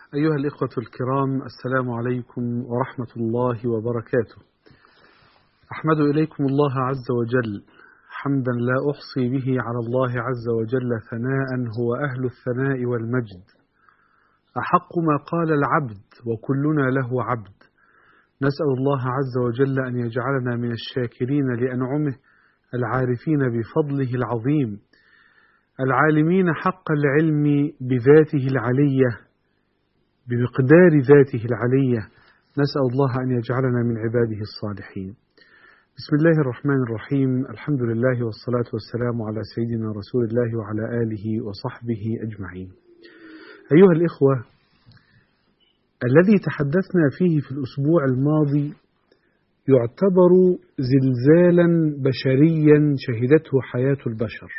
أيها الإخوة الكرام، السلام عليكم ورحمة الله وبركاته. أحمد إليكم الله عز وجل حمدا لا أحصي به على الله عز وجل ثناء، هو أهل الثناء والمجد. أحق ما قال العبد وكلنا له عبد. نسأل الله عز وجل أن يجعلنا من الشاكرين لأنعمه، العارفين بفضله العظيم، العالمين حق العلم بذاته العلية، بمقدار ذاته العلية. نسأل الله أن يجعلنا من عباده الصالحين. بسم الله الرحمن الرحيم. الحمد لله والصلاة والسلام على سيدنا رسول الله وعلى آله وصحبه أجمعين. أيها الإخوة، الذي تحدثنا فيه في الأسبوع الماضي يعتبر زلزالا بشريا شهدته حياة البشر،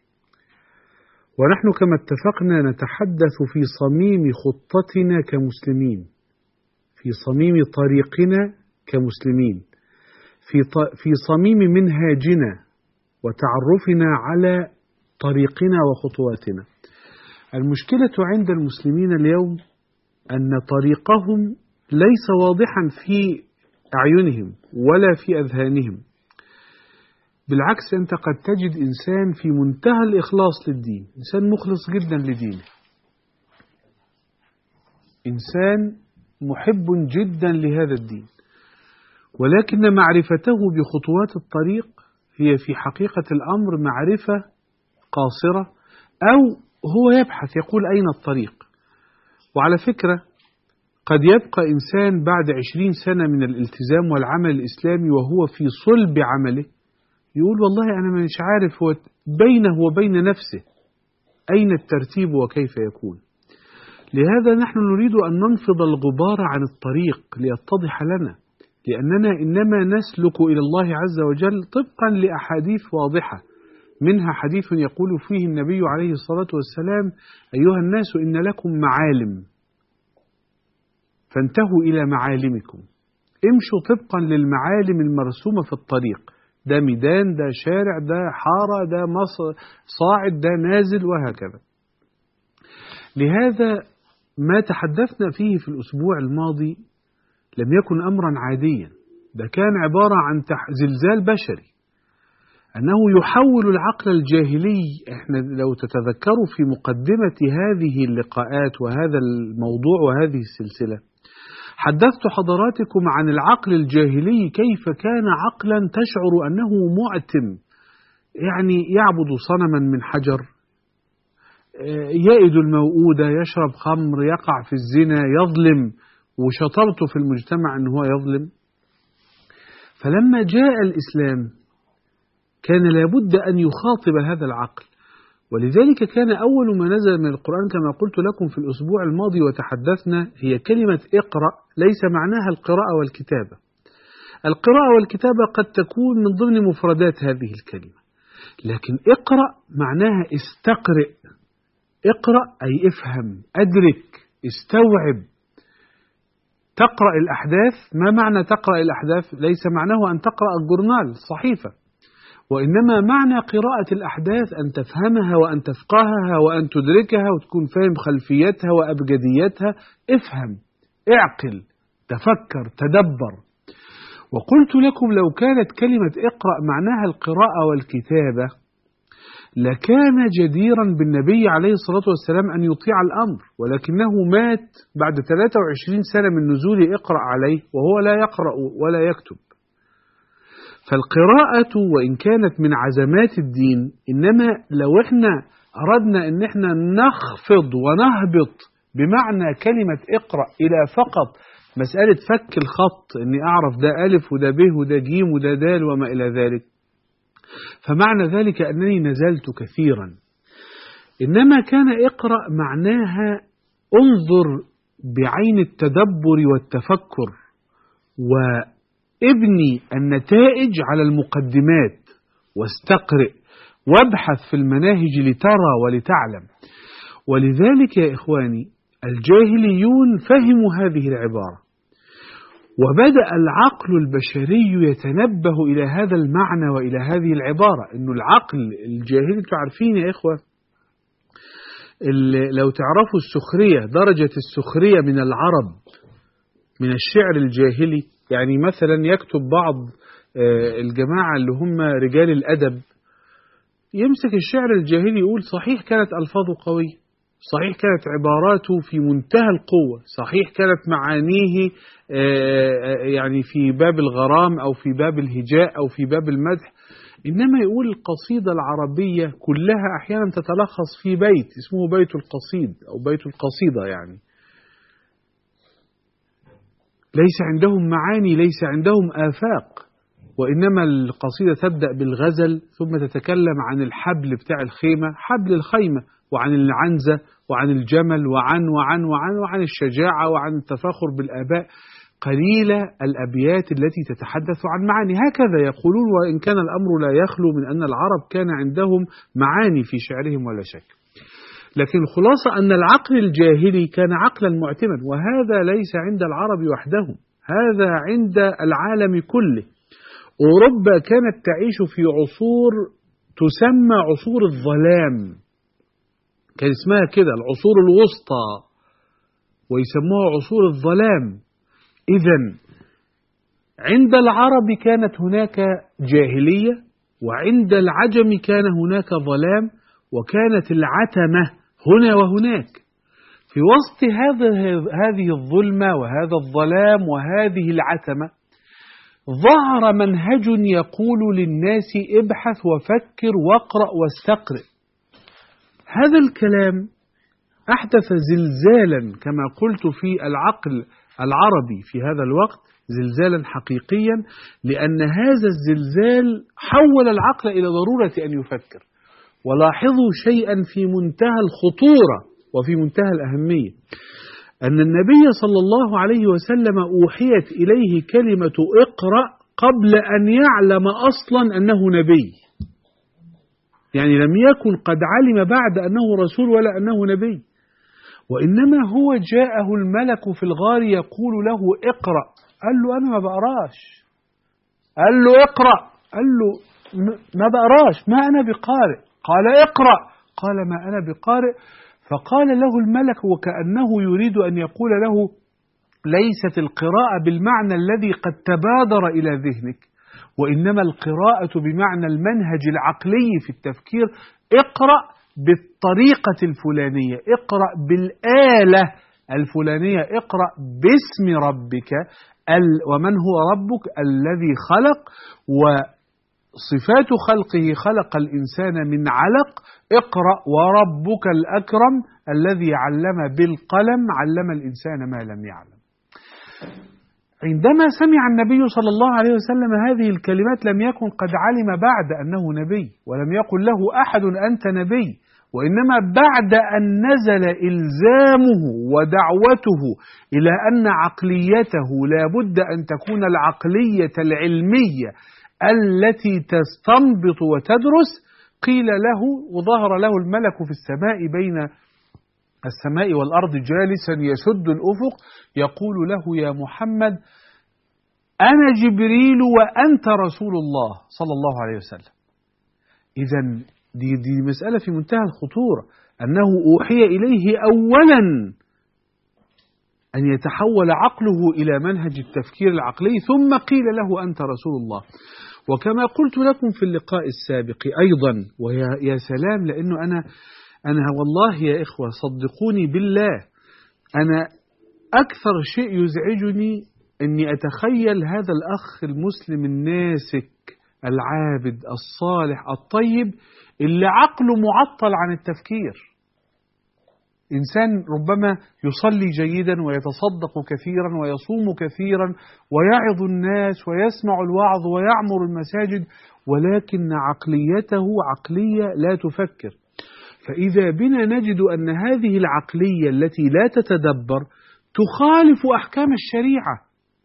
ونحن كما اتفقنا نتحدث في صميم خطتنا كمسلمين، في صميم طريقنا كمسلمين، في صميم منهاجنا وتعرفنا على طريقنا وخطواتنا. المشكلة عند المسلمين اليوم أن طريقهم ليس واضحا في أعينهم ولا في أذهانهم. بالعكس، أنت قد تجد إنسان في منتهى الإخلاص للدين، إنسان مخلص جدا لدينه، إنسان محب جدا لهذا الدين، ولكن معرفته بخطوات الطريق هي في حقيقة الأمر معرفة قاصرة، أو هو يبحث يقول أين الطريق. وعلى فكرة، قد يبقى إنسان بعد 20 سنة من الالتزام والعمل الإسلامي وهو في صلب عمله يقول والله أنا مش عارف هو بينه وبين نفسه أين الترتيب وكيف يكون. لهذا نحن نريد أن ننفض الغبار عن الطريق ليتضح لنا، لأننا إنما نسلك إلى الله عز وجل طبقا لأحاديث واضحة، منها حديث يقول فيه النبي عليه الصلاة والسلام: أيها الناس إن لكم معالم فانتهوا إلى معالمكم. امشوا طبقا للمعالم المرسومة في الطريق، ده ميدان، ده شارع، ده حارة، ده صاعد، ده نازل، وهكذا. لهذا ما تحدثنا فيه في الأسبوع الماضي لم يكن أمرا عاديا، ده كان عبارة عن زلزال بشري، أنه يحول العقل الجاهلي. احنا لو تتذكروا في مقدمة هذه اللقاءات وهذا الموضوع وهذه السلسلة حدثت حضراتكم عن العقل الجاهلي، كيف كان عقلا تشعر أنه معتم، يعني يعبد صنما من حجر، يئد الموؤودة، يشرب خمر، يقع في الزنا، يظلم، وشطرته في المجتمع أنه هو يظلم. فلما جاء الإسلام كان لابد أن يخاطب هذا العقل، ولذلك كان أول ما نزل من القرآن كما قلت لكم في الأسبوع الماضي وتحدثنا هي كلمة اقرأ، ليس معناها القراءة والكتابة. القراءة والكتابة قد تكون من ضمن مفردات هذه الكلمة، لكن اقرأ معناها استقرئ. اقرأ أي افهم، أدرك، استوعب، تقرأ الأحداث. ما معنى تقرأ الأحداث؟ ليس معناه أن تقرأ الجورنال، الصحيفة، وإنما معنى قراءة الأحداث أن تفهمها وأن تفقهها وأن تدركها وتكون فاهم خلفيتها وأبجديتها. افهم، اعقل، تفكر، تدبر. وقلت لكم لو كانت كلمة اقرأ معناها القراءة والكتابة لكان جديرا بالنبي عليه الصلاة والسلام أن يطيع الأمر، ولكنه مات بعد 23 سنة من نزول اقرأ عليه وهو لا يقرأ ولا يكتب. فالقراءة وإن كانت من عزمات الدين، إنما لو إحنا أردنا إن إحنا نخفض ونهبط بمعنى كلمة اقرأ إلى فقط مسألة فك الخط، إني أعرف ده ألف وده ب وده جيم وده دال وما إلى ذلك، فمعنى ذلك أنني نزلت كثيرا. إنما كان اقرأ معناها انظر بعين التدبر والتفكر، وابني النتائج على المقدمات، واستقرئ وابحث في المناهج لترى ولتعلم. ولذلك يا إخواني الجاهليون فهموا هذه العبارة، وبدأ العقل البشري يتنبه إلى هذا المعنى وإلى هذه العبارة. إنه العقل الجاهلي، تعرفين يا إخوة لو تعرفوا السخرية، درجة السخرية من العرب من الشعر الجاهلي، يعني مثلا يكتب بعض الجماعة اللي هم رجال الأدب، يمسك الشعر الجاهلي يقول صحيح كانت ألفاظه قوية، صحيح كانت عباراته في منتهى القوة، صحيح كانت معانيه يعني في باب الغرام أو في باب الهجاء أو في باب المدح، إنما يقول القصيدة العربية كلها أحيانا تتلخص في بيت اسمه بيت القصيد أو بيت القصيدة، يعني ليس عندهم معاني، ليس عندهم آفاق، وإنما القصيدة تبدأ بالغزل ثم تتكلم عن الحبل بتاع الخيمة، حبل الخيمة، وعن العنزة وعن الجمل وعن الشجاعة وعن التفاخر بالآباء، قليلة الأبيات التي تتحدث عن معاني. هكذا يقولون، وإن كان الأمر لا يخلو من أن العرب كان عندهم معاني في شعرهم ولا شك. لكن الخلاصة أن العقل الجاهلي كان عقلا معتما، وهذا ليس عند العرب وحدهم، هذا عند العالم كله. أوروبا كانت تعيش في عصور تسمى عصور الظلام، كان اسمها كده العصور الوسطى، ويسموها عصور الظلام. إذن عند العرب كانت هناك جاهلية، وعند العجم كان هناك ظلام، وكانت العتمة هنا وهناك. في وسط هذه الظلمة وهذا الظلام وهذه العتمة ظهر منهج يقول للناس ابحث وفكر واقرأ واستقرئ. هذا الكلام أحدث زلزالا كما قلت في العقل العربي في هذا الوقت، زلزالا حقيقيا، لأن هذا الزلزال حول العقل إلى ضرورة أن يفكر. ولاحظوا شيئا في منتهى الخطورة وفي منتهى الأهمية، أن النبي صلى الله عليه وسلم أوحيت إليه كلمة اقرأ قبل أن يعلم أصلا أنه نبي، يعني لم يكن قد علم بعد أنه رسول ولا أنه نبي، وإنما هو جاءه الملك في الغار يقول له اقرأ، قال له أنا ما بقراش، قال له اقرأ، قال له ما بقراش، ما أنا بقارئ، قال اقرأ، قال ما أنا بقارئ. فقال له الملك وكأنه يريد أن يقول له ليست القراءة بالمعنى الذي قد تبادر إلى ذهنك، وإنما القراءة بمعنى المنهج العقلي في التفكير، اقرأ بالطريقة الفلانية، اقرأ بالآلة الفلانية، اقرأ باسم ربك ومن هو ربك الذي خلق، وصفات خلقه خلق الإنسان من علق، اقرأ وربك الأكرم الذي علم بالقلم علم الإنسان ما لم يعلم. عندما سمع النبي صلى الله عليه وسلم هذه الكلمات لم يكن قد علم بعد أنه نبي، ولم يقل له أحد أنت نبي، وإنما بعد أن نزل إلزامه ودعوته إلى أن عقليته لا بد أن تكون العقلية العلمية التي تستنبط وتدرس، قيل له وظهر له الملك في السماء بين السماء والأرض جالسا يسد الأفق يقول له يا محمد أنا جبريل وأنت رسول الله صلى الله عليه وسلم. إذن دي مسألة في منتهى الخطورة، أنه أوحي إليه أولا أن يتحول عقله إلى منهج التفكير العقلي، ثم قيل له أنت رسول الله. وكما قلت لكم في اللقاء السابق أيضا، ويا سلام، لأنه أنا والله يا إخوة صدقوني بالله، أنا أكثر شيء يزعجني أني أتخيل هذا الأخ المسلم الناسك العابد الصالح الطيب اللي عقله معطل عن التفكير، إنسان ربما يصلي جيدا ويتصدق كثيرا ويصوم كثيرا ويعظ الناس ويسمع الوعظ ويعمر المساجد، ولكن عقليته عقلية لا تفكر. فإذا بنا نجد أن هذه العقلية التي لا تتدبر تخالف أحكام الشريعة،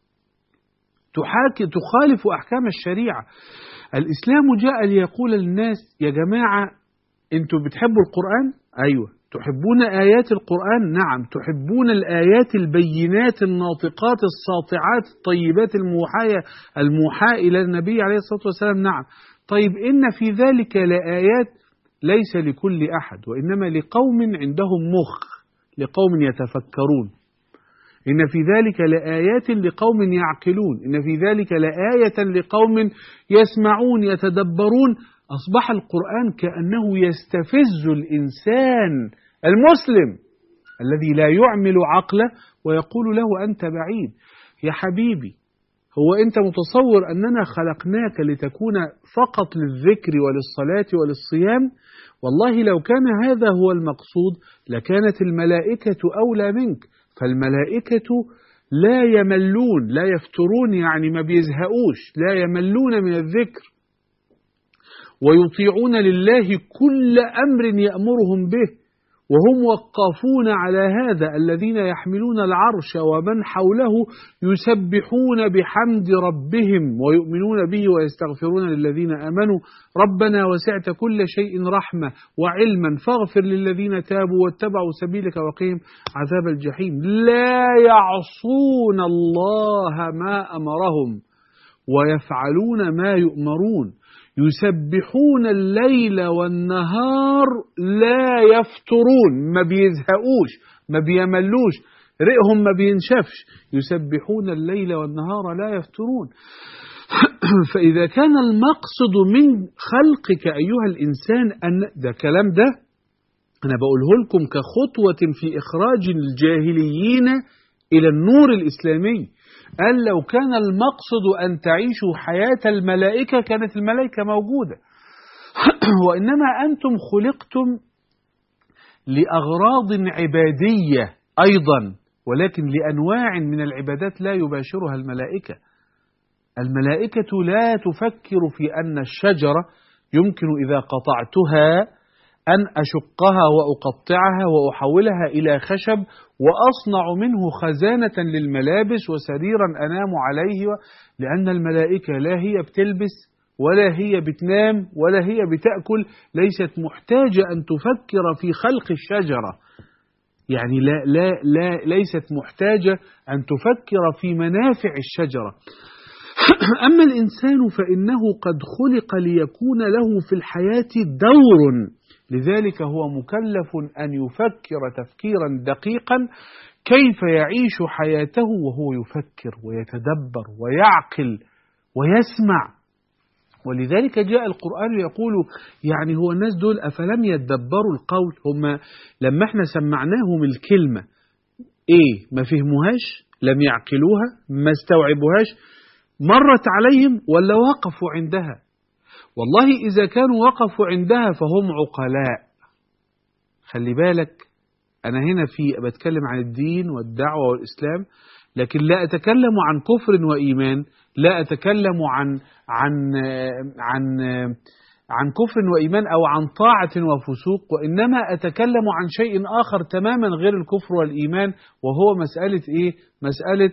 تخالف أحكام الشريعة. الإسلام جاء ليقول للناس يا جماعة أنتوا بتحبوا القرآن؟ أيوة. تحبون آيات القرآن؟ نعم. تحبون الآيات البينات الناطقات الساطعات الطيبات الموحاة إلى النبي عليه الصلاة والسلام؟ نعم. طيب إن في ذلك لآيات ليس لكل أحد، وإنما لقوم عندهم مخ، لقوم يتفكرون. إن في ذلك لآيات لقوم يعقلون، إن في ذلك لآية لقوم يسمعون يتدبرون. أصبح القرآن كأنه يستفز الإنسان المسلم الذي لا يعمل عقله ويقول له أنت بعيد. يا حبيبي، هو أنت متصور أننا خلقناك لتكون فقط للذكر وللصلاة وللصيام؟ والله لو كان هذا هو المقصود لكانت الملائكة أولى منك. فالملائكة لا يملون، لا يفترون، يعني ما بيزهقوش، لا يملون من الذكر، ويطيعون لله كل أمر يأمرهم به، وهم وقافون على هذا. الذين يحملون العرش ومن حوله يسبحون بحمد ربهم ويؤمنون به ويستغفرون للذين آمنوا ربنا وسعت كل شيء رحمة وعلما فاغفر للذين تابوا واتبعوا سبيلك وقهم عذاب الجحيم. لا يعصون الله ما أمرهم ويفعلون ما يؤمرون، يسبحون الليل والنهار لا يفترون، ما بيزهقوش، ما بيملوش، رئهم ما بينشفش، يسبحون الليل والنهار لا يفترون. فإذا كان المقصد من خلقك أيها الإنسان أن ده كلام ده أنا بقوله لكم كخطوة في إخراج الجاهليين إلى النور الإسلامي. قال لو كان المقصد أن تعيشوا حياة الملائكة كانت الملائكة موجودة، وإنما أنتم خلقتم لأغراض عبادية أيضا، ولكن لأنواع من العبادات لا يباشرها الملائكة. الملائكة لا تفكر في أن الشجرة يمكن إذا قطعتها أن أشقها وأقطعها وأحولها إلى خشب وأصنع منه خزانة للملابس وسريرا أنام عليه، لأن الملائكة لا هي بتلبس ولا هي بتنام ولا هي بتأكل، ليست محتاجة أن تفكر في خلق الشجرة، يعني ليست محتاجة أن تفكر في منافع الشجرة. أما الإنسان فإنه قد خلق ليكون له في الحياة دور، لذلك هو مكلف أن يفكر تفكيرا دقيقا كيف يعيش حياته وهو يفكر ويتدبر ويعقل ويسمع. ولذلك جاء القرآن يقول يعني هو الناس دول أفلم يتدبروا القول؟ هم لما احنا سمعناهم الكلمة ما فهموهاش، لم يعقلوها، ما استوعبوهاش، مرت عليهم ولا وقفوا عندها؟ والله إذا كانوا وقفوا عندها فهم عقلاء. خلي بالك، أنا هنا بتكلم عن الدين والدعوة والإسلام، لكن لا أتكلم عن كفر وإيمان، لا أتكلم عن كفر وإيمان أو عن طاعة وفسوق، وإنما أتكلم عن شيء آخر تماما غير الكفر والإيمان، وهو مسألة مسألة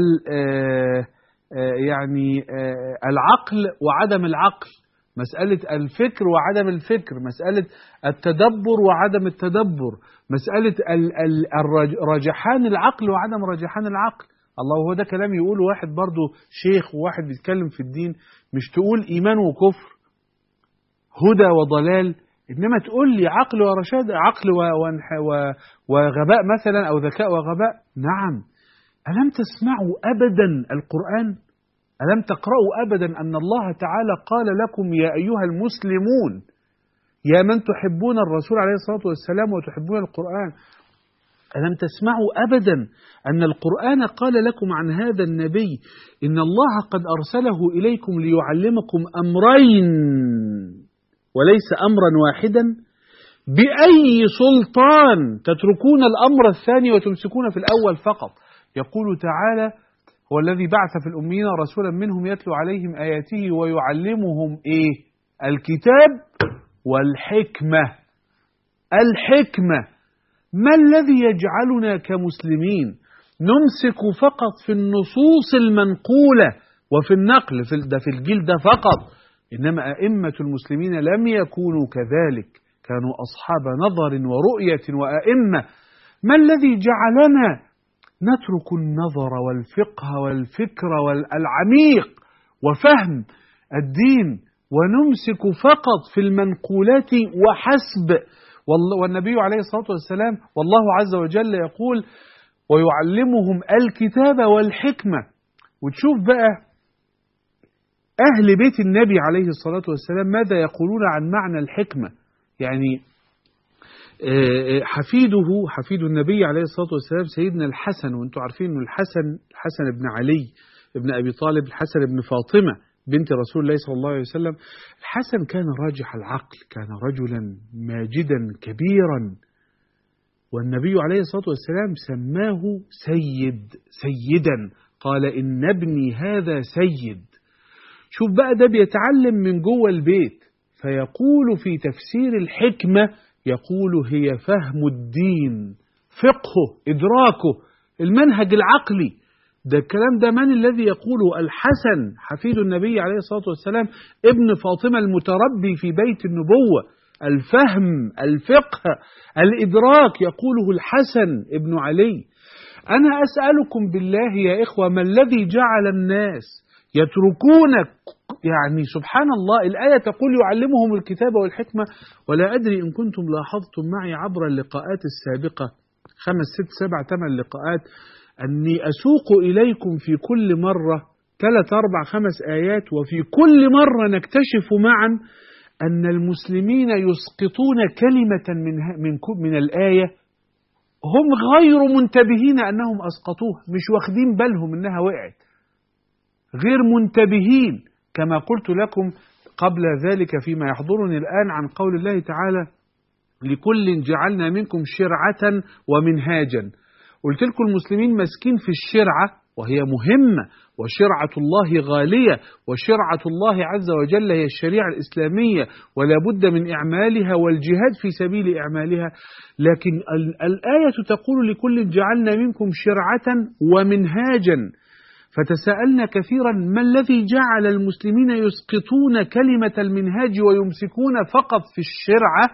العقل وعدم العقل، مسألة الفكر وعدم الفكر، مسألة التدبر وعدم التدبر، مسألة رجحان العقل وعدم رجحان العقل. الله، هو ده كلام يقول واحد برضو شيخ وواحد بيتكلم في الدين، مش تقول إيمان وكفر، هدى وضلال، إنما تقول لي عقل ورشاد، عقل وغباء مثلا أو ذكاء وغباء. نعم، ألم تسمعوا أبدا القرآن؟ ألم تقرأوا أبدا أن الله تعالى قال لكم يا أيها المسلمون، يا من تحبون الرسول عليه الصلاة والسلام وتحبون القرآن، ألم تسمعوا أبدا أن القرآن قال لكم عن هذا النبي إن الله قد أرسله إليكم ليعلمكم أمرين وليس أمرا واحدا؟ بأي سلطان تتركون الأمر الثاني وتمسكون في الأول فقط؟ يقول تعالى هو الذي بعث في الأميين رسولا منهم يتلو عليهم آياته ويعلمهم الكتاب والحكمة. الحكمة. ما الذي يجعلنا كمسلمين نمسك فقط في النصوص المنقولة وفي النقل في الجيل ده فقط؟ إنما أئمة المسلمين لم يكونوا كذلك، كانوا أصحاب نظر ورؤية وأئمة. ما الذي جعلنا نترك النظر والفقه والفكر والعميق وفهم الدين ونمسك فقط في المنقولات وحسب. والنبي عليه الصلاة والسلام والله عز وجل يقول ويعلمهم الكتاب والحكمة. وتشوف بقى أهل بيت النبي عليه الصلاة والسلام ماذا يقولون عن معنى الحكمة. يعني حفيد النبي عليه الصلاة والسلام سيدنا الحسن، وانتم عارفين أن الحسن بن علي ابن أبي طالب، الحسن بن فاطمة بنت رسول الله صلى الله عليه وسلم. الحسن كان راجح العقل، كان رجلا ماجدا كبيرا، والنبي عليه الصلاة والسلام سماه سيدا، قال إن ابني هذا سيد. شوف بقى ده بيتعلم من جوه البيت، فيقول في تفسير الحكمة يقول هي فهم الدين، فقهه، إدراكه، المنهج العقلي. ده الكلام ده من الذي يقوله؟ الحسن حفيد النبي عليه الصلاة والسلام ابن فاطمة المتربي في بيت النبوة. الفهم، الفقه، الإدراك يقوله الحسن ابن علي. أنا أسألكم بالله يا إخوة، ما الذي جعل الناس يتركون، يعني سبحان الله، الآية تقول يعلمهم الكتاب والحكمة، ولا أدري إن كنتم لاحظتم معي عبر اللقاءات السابقة 5 6 7 8 لقاءات أني أسوق إليكم في كل مرة 3 4 5 آيات، وفي كل مرة نكتشف معا أن المسلمين يسقطون كلمة من الآية هم غير منتبهين أنهم أسقطوها، مش واخدين بالهم أنها وقعت، غير منتبهين. كما قلت لكم قبل ذلك فيما يحضرني الآن عن قول الله تعالى لكل جعلنا منكم شرعة ومنهاجا. قلت لكم المسلمين مسكين في الشرعة، وهي مهمة، وشرعة الله غالية، وشرعة الله عز وجل هي الشريعة الإسلامية، ولا بد من إعمالها والجهاد في سبيل إعمالها. لكن الآية تقول لكل جعلنا منكم شرعة ومنهاجا. فتساءلنا كثيرا ما الذي جعل المسلمين يسقطون كلمة المنهاج ويمسكون فقط في الشرعة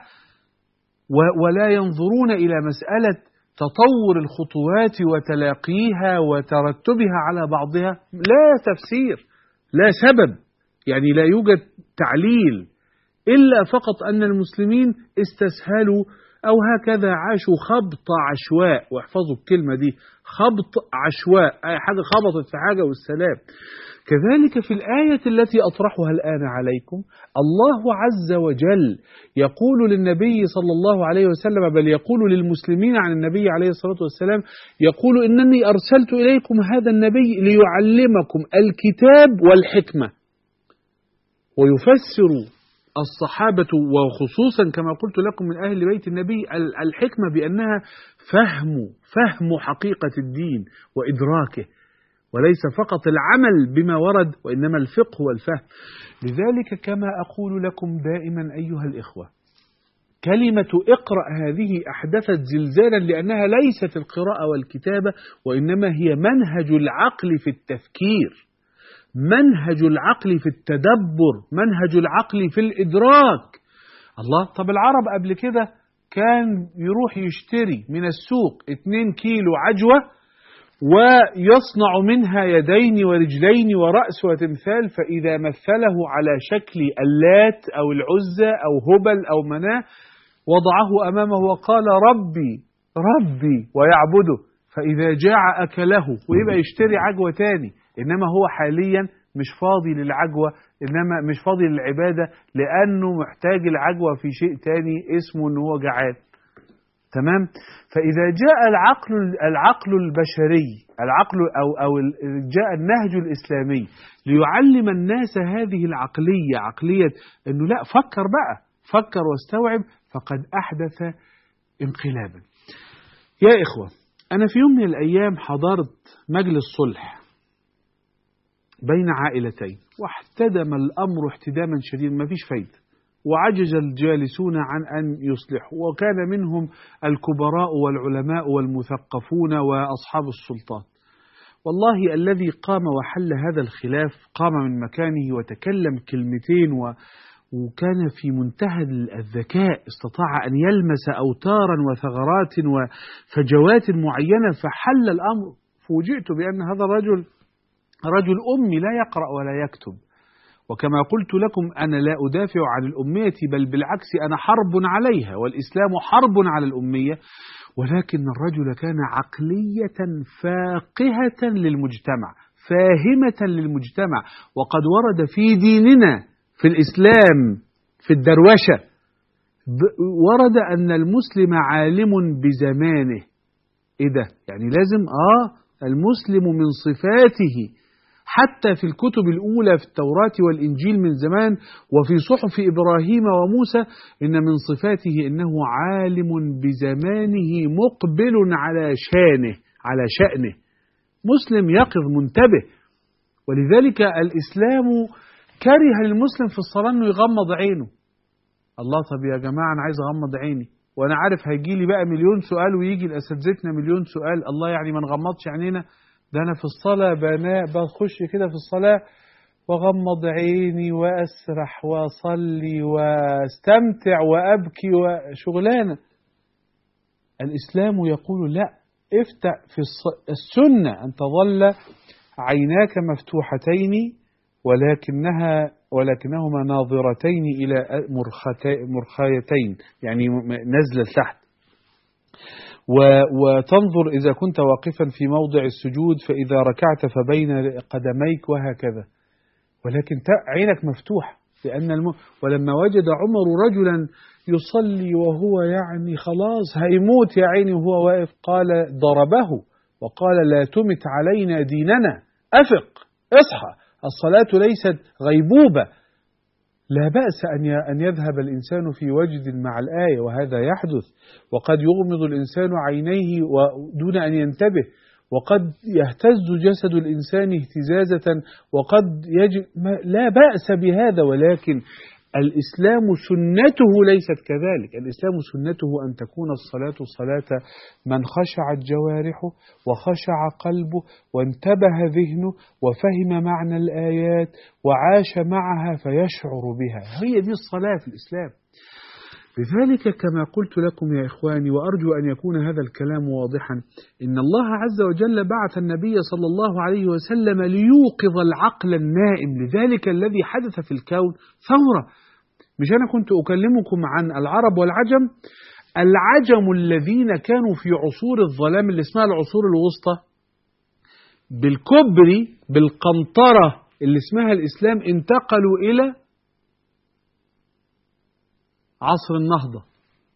ولا ينظرون إلى مسألة تطور الخطوات وتلاقيها وترتبها على بعضها. لا تفسير، لا سبب، يعني لا يوجد تعليل، إلا فقط أن المسلمين استسهلوا أو هكذا عاشوا خبط عشواء. واحفظوا الكلمة دي، خبط عشواء، أي حاجة خبطت في حاجة والسلام. كذلك في الآية التي أطرحها الآن عليكم، الله عز وجل يقول للنبي صلى الله عليه وسلم، بل يقول للمسلمين عن النبي عليه الصلاة والسلام، يقول إنني أرسلت إليكم هذا النبي ليعلمكم الكتاب والحكمة. ويفسر الصحابة وخصوصا كما قلت لكم من أهل بيت النبي الحكمة بأنها فهم حقيقة الدين وإدراكه، وليس فقط العمل بما ورد، وإنما الفقه والفهم. لذلك كما أقول لكم دائما أيها الإخوة، كلمة اقرأ هذه أحدثت زلزالا، لأنها ليست القراءة والكتابة، وإنما هي منهج العقل في التفكير، منهج العقل في التدبر، منهج العقل في الإدراك. الله، طب العرب قبل كده كان يروح يشتري من السوق 2 كيلو عجوة ويصنع منها يدين ورجلين ورأس وتمثال، فإذا مثله على شكل اللات أو العزى أو هبل أو مناه وضعه أمامه وقال ربي ويعبده، فإذا جاع أكله، ويبقى يشتري عجوة تاني. إنما هو حاليا مش فاضي للعجوة، إنما مش فاضي للعبادة، لأنه محتاج العجوة في شيء تاني اسمه أنه هو جعان. تمام؟ فإذا جاء العقل البشري، العقل أو جاء النهج الإسلامي ليعلم الناس هذه العقلية، عقلية أنه لا، فكر واستوعب، فقد أحدث انقلابا. يا إخوة، أنا في يوم من الأيام حضرت مجلس صلح بين عائلتين، واحتدم الأمر احتداما شديدا، ما فيش فايدة، وعجز الجالسون عن أن يصلحوا، وكان منهم الكبراء والعلماء والمثقفون وأصحاب السلطات. والله الذي قام وحل هذا الخلاف قام من مكانه وتكلم كلمتين وكان في منتهى الذكاء، استطاع أن يلمس أوتارا وثغرات وفجوات معينة فحل الأمر. فوجئت بأن هذا الرجل رجل أمي لا يقرأ ولا يكتب، وكما قلت لكم أنا لا أدافع عن الأمية، بل بالعكس أنا حرب عليها، والإسلام حرب على الأمية، ولكن الرجل كان عقلية فاقهة للمجتمع، فاهمة للمجتمع. وقد ورد في ديننا في الإسلام في الدروشة ورد أن المسلم عالم بزمانه. إيه ده؟ يعني لازم المسلم من صفاته حتى في الكتب الأولى في التوراة والإنجيل من زمان وفي صحف إبراهيم وموسى إن من صفاته إنه عالم بزمانه مقبل على شانه على شأنه، مسلم يقظ منتبه. ولذلك الإسلام كره للمسلم في الصلاة أنه يغمض عينه. الله، طب يا جماعة أنا عايز أغمض عيني وأنا عارف هيجي لي بقى مليون سؤال ويجي لأساتذتنا مليون سؤال، الله يعني ما نغمضش عينينا؟ ده أنا في الصلاة بخش كده في الصلاة وأغمض عيني وأسرح وأصلي وأستمتع وأبكي وشغلانة. الإسلام يقول لا، افتح في السنة أن تظل عيناك مفتوحتين ولكنهما ناظرتين إلى مرخيتين، يعني نزل تحت، وتنظر إذا كنت واقفا في موضع السجود، فإذا ركعت فبين قدميك وهكذا، ولكن عينك مفتوحة. ولما وجد عمر رجلا يصلي وهو يعني خلاص هيموت يا عيني وهو واقف، قال ضربه وقال لا تمت علينا ديننا، أفق اصحى، الصلاة ليست غيبوبة. لا بأس أن يذهب الإنسان في وجد مع الآية، وهذا يحدث، وقد يغمض الإنسان عينيه دون أن ينتبه، وقد يهتز جسد الإنسان اهتزازة، وقد لا بأس بهذا. ولكن الإسلام سنته ليست كذلك. الإسلام سنته أن تكون الصلاة صلاة من خشعت جوارحه وخشع قلبه وانتبه ذهنه وفهم معنى الآيات وعاش معها فيشعر بها، هي دي الصلاة في الإسلام. لذلك كما قلت لكم يا إخواني، وأرجو أن يكون هذا الكلام واضحا، إن الله عز وجل بعث النبي صلى الله عليه وسلم ليوقظ العقل النائم. لذلك الذي حدث في الكون ثورة. مش أنا كنت أكلمكم عن العرب والعجم؟ العجم الذين كانوا في عصور الظلام اللي اسمها العصور الوسطى بالكبر بالقنطرة اللي اسمها الإسلام انتقلوا إلى عصر النهضة،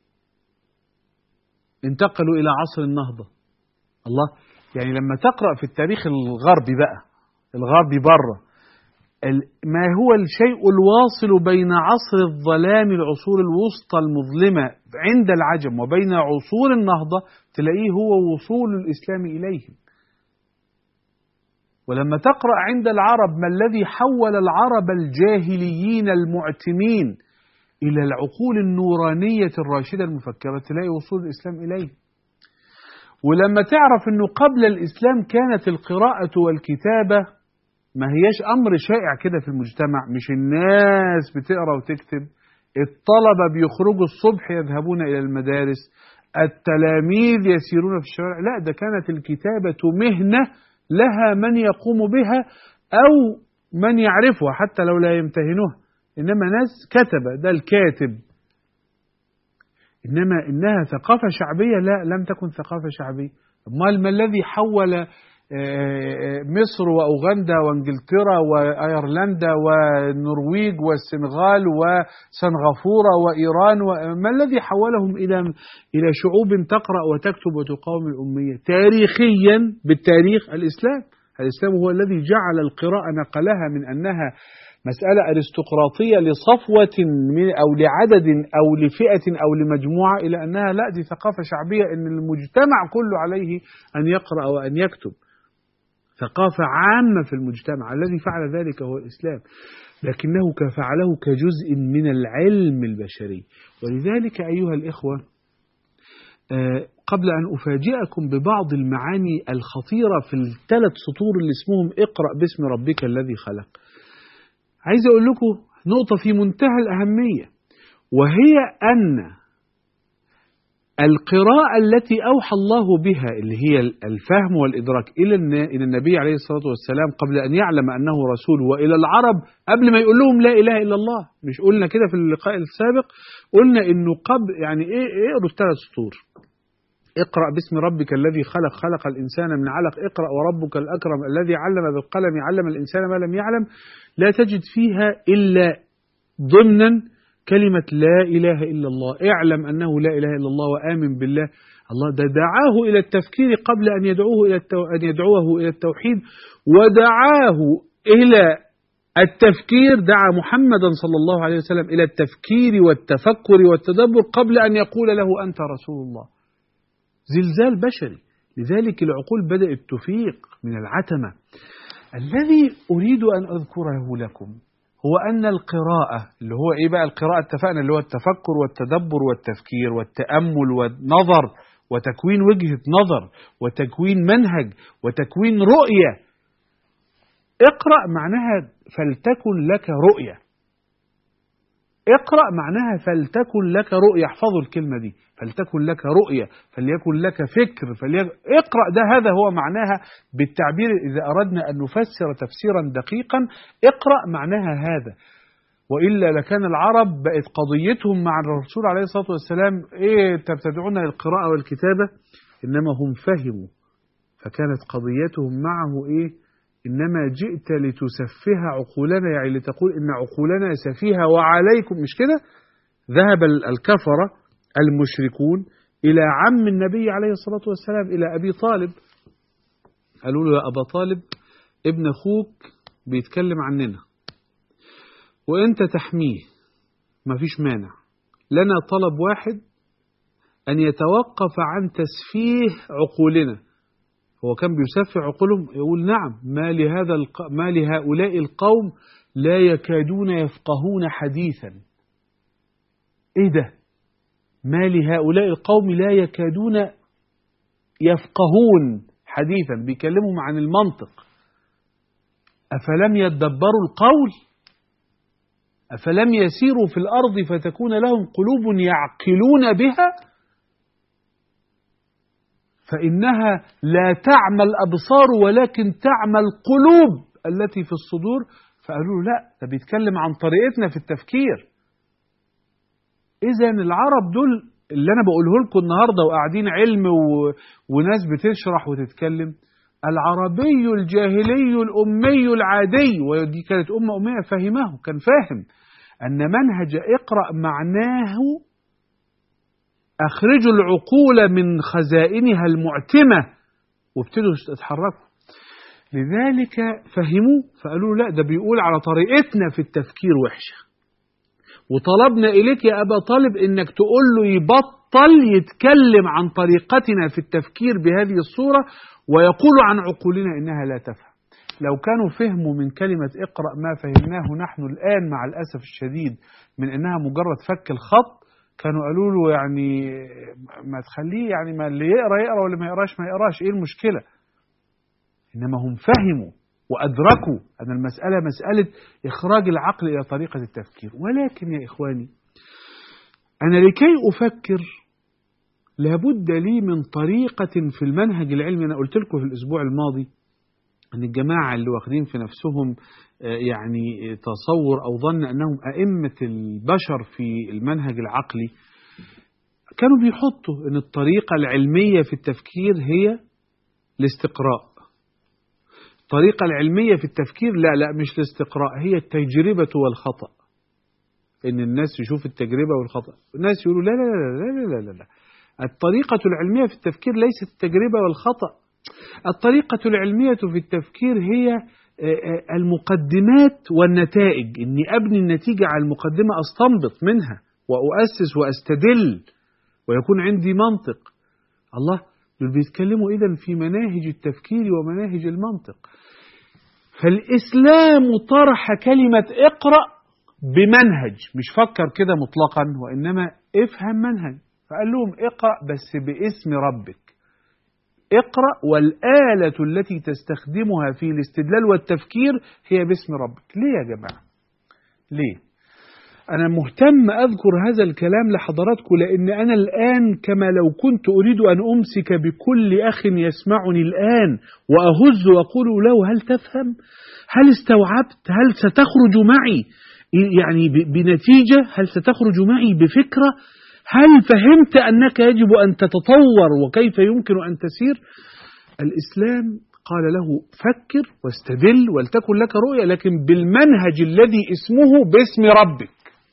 انتقلوا إلى عصر النهضة. الله، يعني لما تقرأ في التاريخ الغربي بقى، الغربي بره، ما هو الشيء الواصل بين عصر الظلام العصور الوسطى المظلمة عند العجم وبين عصور النهضة، تلاقيه هو وصول الإسلام إليهم. ولما تقرأ عند العرب ما الذي حول العرب الجاهليين المعتمين إلى العقول النورانية الراشدة المفكرة، تلاقي وصول الإسلام إليه. ولما تعرف أنه قبل الإسلام كانت القراءة والكتابة ما هياش أمر شائع كده في المجتمع، مش الناس بتقرأ وتكتب، الطلبة بيخرجوا الصبح يذهبون إلى المدارس، التلاميذ يسيرون في الشوارع، لا، ده كانت الكتابة مهنة لها من يقوم بها أو من يعرفها حتى لو لا يمتهنوها، إنما ناس كتب، ده الكاتب. إنها ثقافة شعبية؟ لا، لم تكن ثقافة شعبية. ما الذي حول مصر وأوغندا وانجلترا وأيرلندا والنرويج والسنغال وسنغافورة وإيران ما الذي حولهم إلى شعوب تقرأ وتكتب وتقاوم الأمية؟ تاريخيا بالتاريخ الإسلام هو الذي جعل القراءة، نقلها من أنها مسألة أرستقراطية لصفوة أو لعدد أو لفئة أو لمجموعة إلى أنها لا، دي ثقافة شعبية، أن المجتمع كله عليه أن يقرأ وأن يكتب، ثقافة عامة في المجتمع. الذي فعل ذلك هو الإسلام، لكنه فعله كجزء من العلم البشري. ولذلك أيها الإخوة، قبل أن أفاجئكم ببعض المعاني الخطيرة في الثلاث سطور اللي اسمهم اقرأ باسم ربك الذي خلق، عايز أقول لكم نقطة في منتهى الأهمية، وهي أن القراءة التي أوحى الله بها اللي هي الفهم والإدراك إلى النبي عليه الصلاة والسلام قبل أن يعلم أنه رسول، وإلى العرب قبل ما يقول لهم لا إله إلا الله. مش قلنا كده في اللقاء السابق؟ قلنا إنه قبل يعني اقروا الثلاث سطور: اقرأ باسم ربك الذي خلق، خلق الإنسان من علق، اقرأ وربك الأكرم الذي علم بالقلم، علم الإنسان ما لم يعلم. لا تجد فيها إلا ضمنا كلمة لا إله إلا الله. اعلم أنه لا إله إلا الله وآمن بالله. الله ده دعاه إلى التفكير قبل أن يدعوه إلى التوحيد، ودعاه إلى التفكير، دعا محمدا صلى الله عليه وسلم إلى التفكير والتفكر والتدبر قبل أن يقول له أنت رسول الله. زلزال بشري، لذلك العقول بدأت تفيق من العتمة. الذي أريد أن أذكره لكم هو أن القراءة اللي هو إيه بقى القراءة؟ اتفقنا اللي هو التفكر والتدبر والتفكير والتأمل والنظر وتكوين وجهة نظر وتكوين منهج وتكوين رؤية. اقرأ معناها فلتكن لك رؤية. اقرأ معناها فلتكن لك رؤية. احفظوا الكلمة دي، فلتكن لك رؤية، فليكن لك فكر، اقرأ ده، هذا هو معناها بالتعبير إذا أردنا أن نفسر تفسيرا دقيقا. اقرأ معناها هذا، وإلا لكان العرب بقت قضيتهم مع الرسول عليه الصلاة والسلام إيه تبتدعون القراءة والكتابة، إنما هم فهموا، فكانت قضيتهم معه إيه؟ إنما جئت لتسفه عقولنا، يعني لتقول إن عقولنا سفيهة وعليكم، مش كده؟ ذهب الكفرة المشركون إلى عم النبي عليه الصلاة والسلام، إلى أبي طالب، قالوا له يا أبا طالب ابن أخوك بيتكلم عننا وأنت تحميه، ما فيش مانع، لنا طلب واحد أن يتوقف عن تسفيه عقولنا. هو كان بيسفه عقولهم، يقول نعم، ما لهؤلاء القوم لا يكادون يفقهون حديثا. إيه ده؟ ما لهؤلاء القوم لا يكادون يفقهون حديثا، بيكلمهم عن المنطق. أفلم يدبروا القول؟ أفلم يسيروا في الأرض فتكون لهم قلوب يعقلون بها؟ فإنها لا تعمى الأبصار ولكن تعمى القلوب التي في الصدور. فقالوا لا، ده بيتكلم عن طريقتنا في التفكير. إذن العرب دول اللي أنا بقوله لكم النهاردة وقاعدين علم وناس بتشرح وتتكلم، العربي الجاهلي الأمي العادي، ودي كانت أمة أمية فهمه، كان فاهم أن منهج اقرأ معناه أخرجوا العقول من خزائنها المعتمة وابتدوا تتحركوا. لذلك فهموا فقالوا لا، ده بيقول على طريقتنا في التفكير وحشة، وطلبنا إليك يا أبا طالب إنك تقول له يبطل يتكلم عن طريقتنا في التفكير بهذه الصورة ويقول عن عقولنا إنها لا تفهم. لو كانوا فهموا من كلمة اقرأ ما فهمناه نحن الآن مع الأسف الشديد من إنها مجرد فك الخط، كانوا قالوا له يعني ما تخليه، يعني ما اللي يقرأ واللي ما يقراش ما يقراش، إيه المشكلة؟ إنما هم فهموا وأدركوا أن المسألة مسألة إخراج العقل إلى طريقة التفكير. ولكن يا إخواني، أنا لكي أفكر لابد لي من طريقة في المنهج العلمي. أنا قلت لكم في الأسبوع الماضي أن الجماعة اللي واخدين في نفسهم يعني تصور أو ظن أنهم أئمة البشر في المنهج العقلي، كانوا بيحطوا أن الطريقة العلمية في التفكير هي الاستقراء. الطريقة العلمية في التفكير لا مش الاستقراء، هي التجربة والخطأ. إن الناس يشوف التجربة والخطأ، الناس يقولوا لا لا لا لا لا لا. الطريقة العلمية في التفكير ليست التجربة والخطأ. الطريقة العلمية في التفكير هي المقدمات والنتائج، إني أبني النتيجة على المقدمة، أستنبط منها وأؤسس وأستدل ويكون عندي منطق. الله، دول بيتكلموا إذن في مناهج التفكير ومناهج المنطق. فالإسلام طرح كلمة اقرأ بمنهج، مش فكر كده مطلقا، وإنما افهم منهج. فقال لهم اقرأ بس باسم ربك. اقرأ والآلة التي تستخدمها في الاستدلال والتفكير هي باسم ربك. ليه يا جماعة؟ ليه؟ أنا مهتم أذكر هذا الكلام لحضراتكم، لأن أنا الآن كما لو كنت أريد أن أمسك بكل أخ يسمعني الآن وأهز وأقول له: هل تفهم؟ هل استوعبت؟ هل ستخرج معي يعني بنتيجة؟ هل ستخرج معي بفكرة؟ هل فهمت أنك يجب أن تتطور وكيف يمكن أن تسير؟ الإسلام قال له: فكر واستدل ولتكن لك رؤية، لكن بالمنهج الذي اسمه باسم ربك.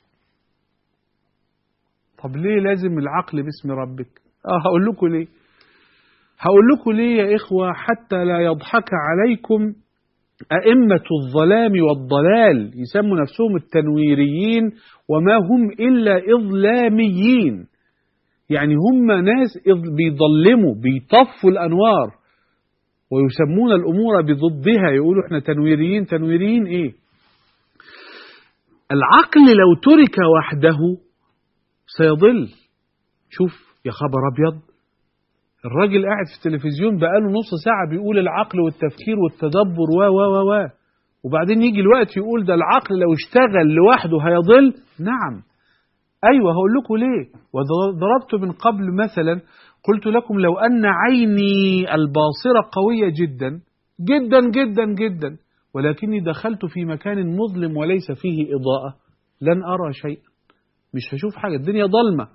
طب ليه لازم العقل باسم ربك؟ هقول لكم ليه. هقول لكم ليه يا إخوة، حتى لا يضحك عليكم أئمة الظلام والضلال، يسموا نفسهم التنويريين وما هم إلا إظلاميين. يعني هم ناس بيضلموا، بيطفوا الأنوار ويسمون الأمور بضدها، يقولوا احنا تنويريين. تنويريين ايه؟ العقل لو ترك وحده سيضل. شوف يا خبر أبيض، الراجل قاعد في التلفزيون بقاله نص ساعة بيقول العقل والتفكير والتدبر و وبعدين يجي الوقت يقول ده العقل لو اشتغل لوحده هيضل. نعم، أيوة، هقول لكم ليه. وضربت من قبل مثلا، قلت لكم لو أن عيني الباصرة قوية جدا جدا جدا جدا، ولكني دخلت في مكان مظلم وليس فيه إضاءة، لن أرى شيئا، مش هشوف حاجة، الدنيا ضلمة.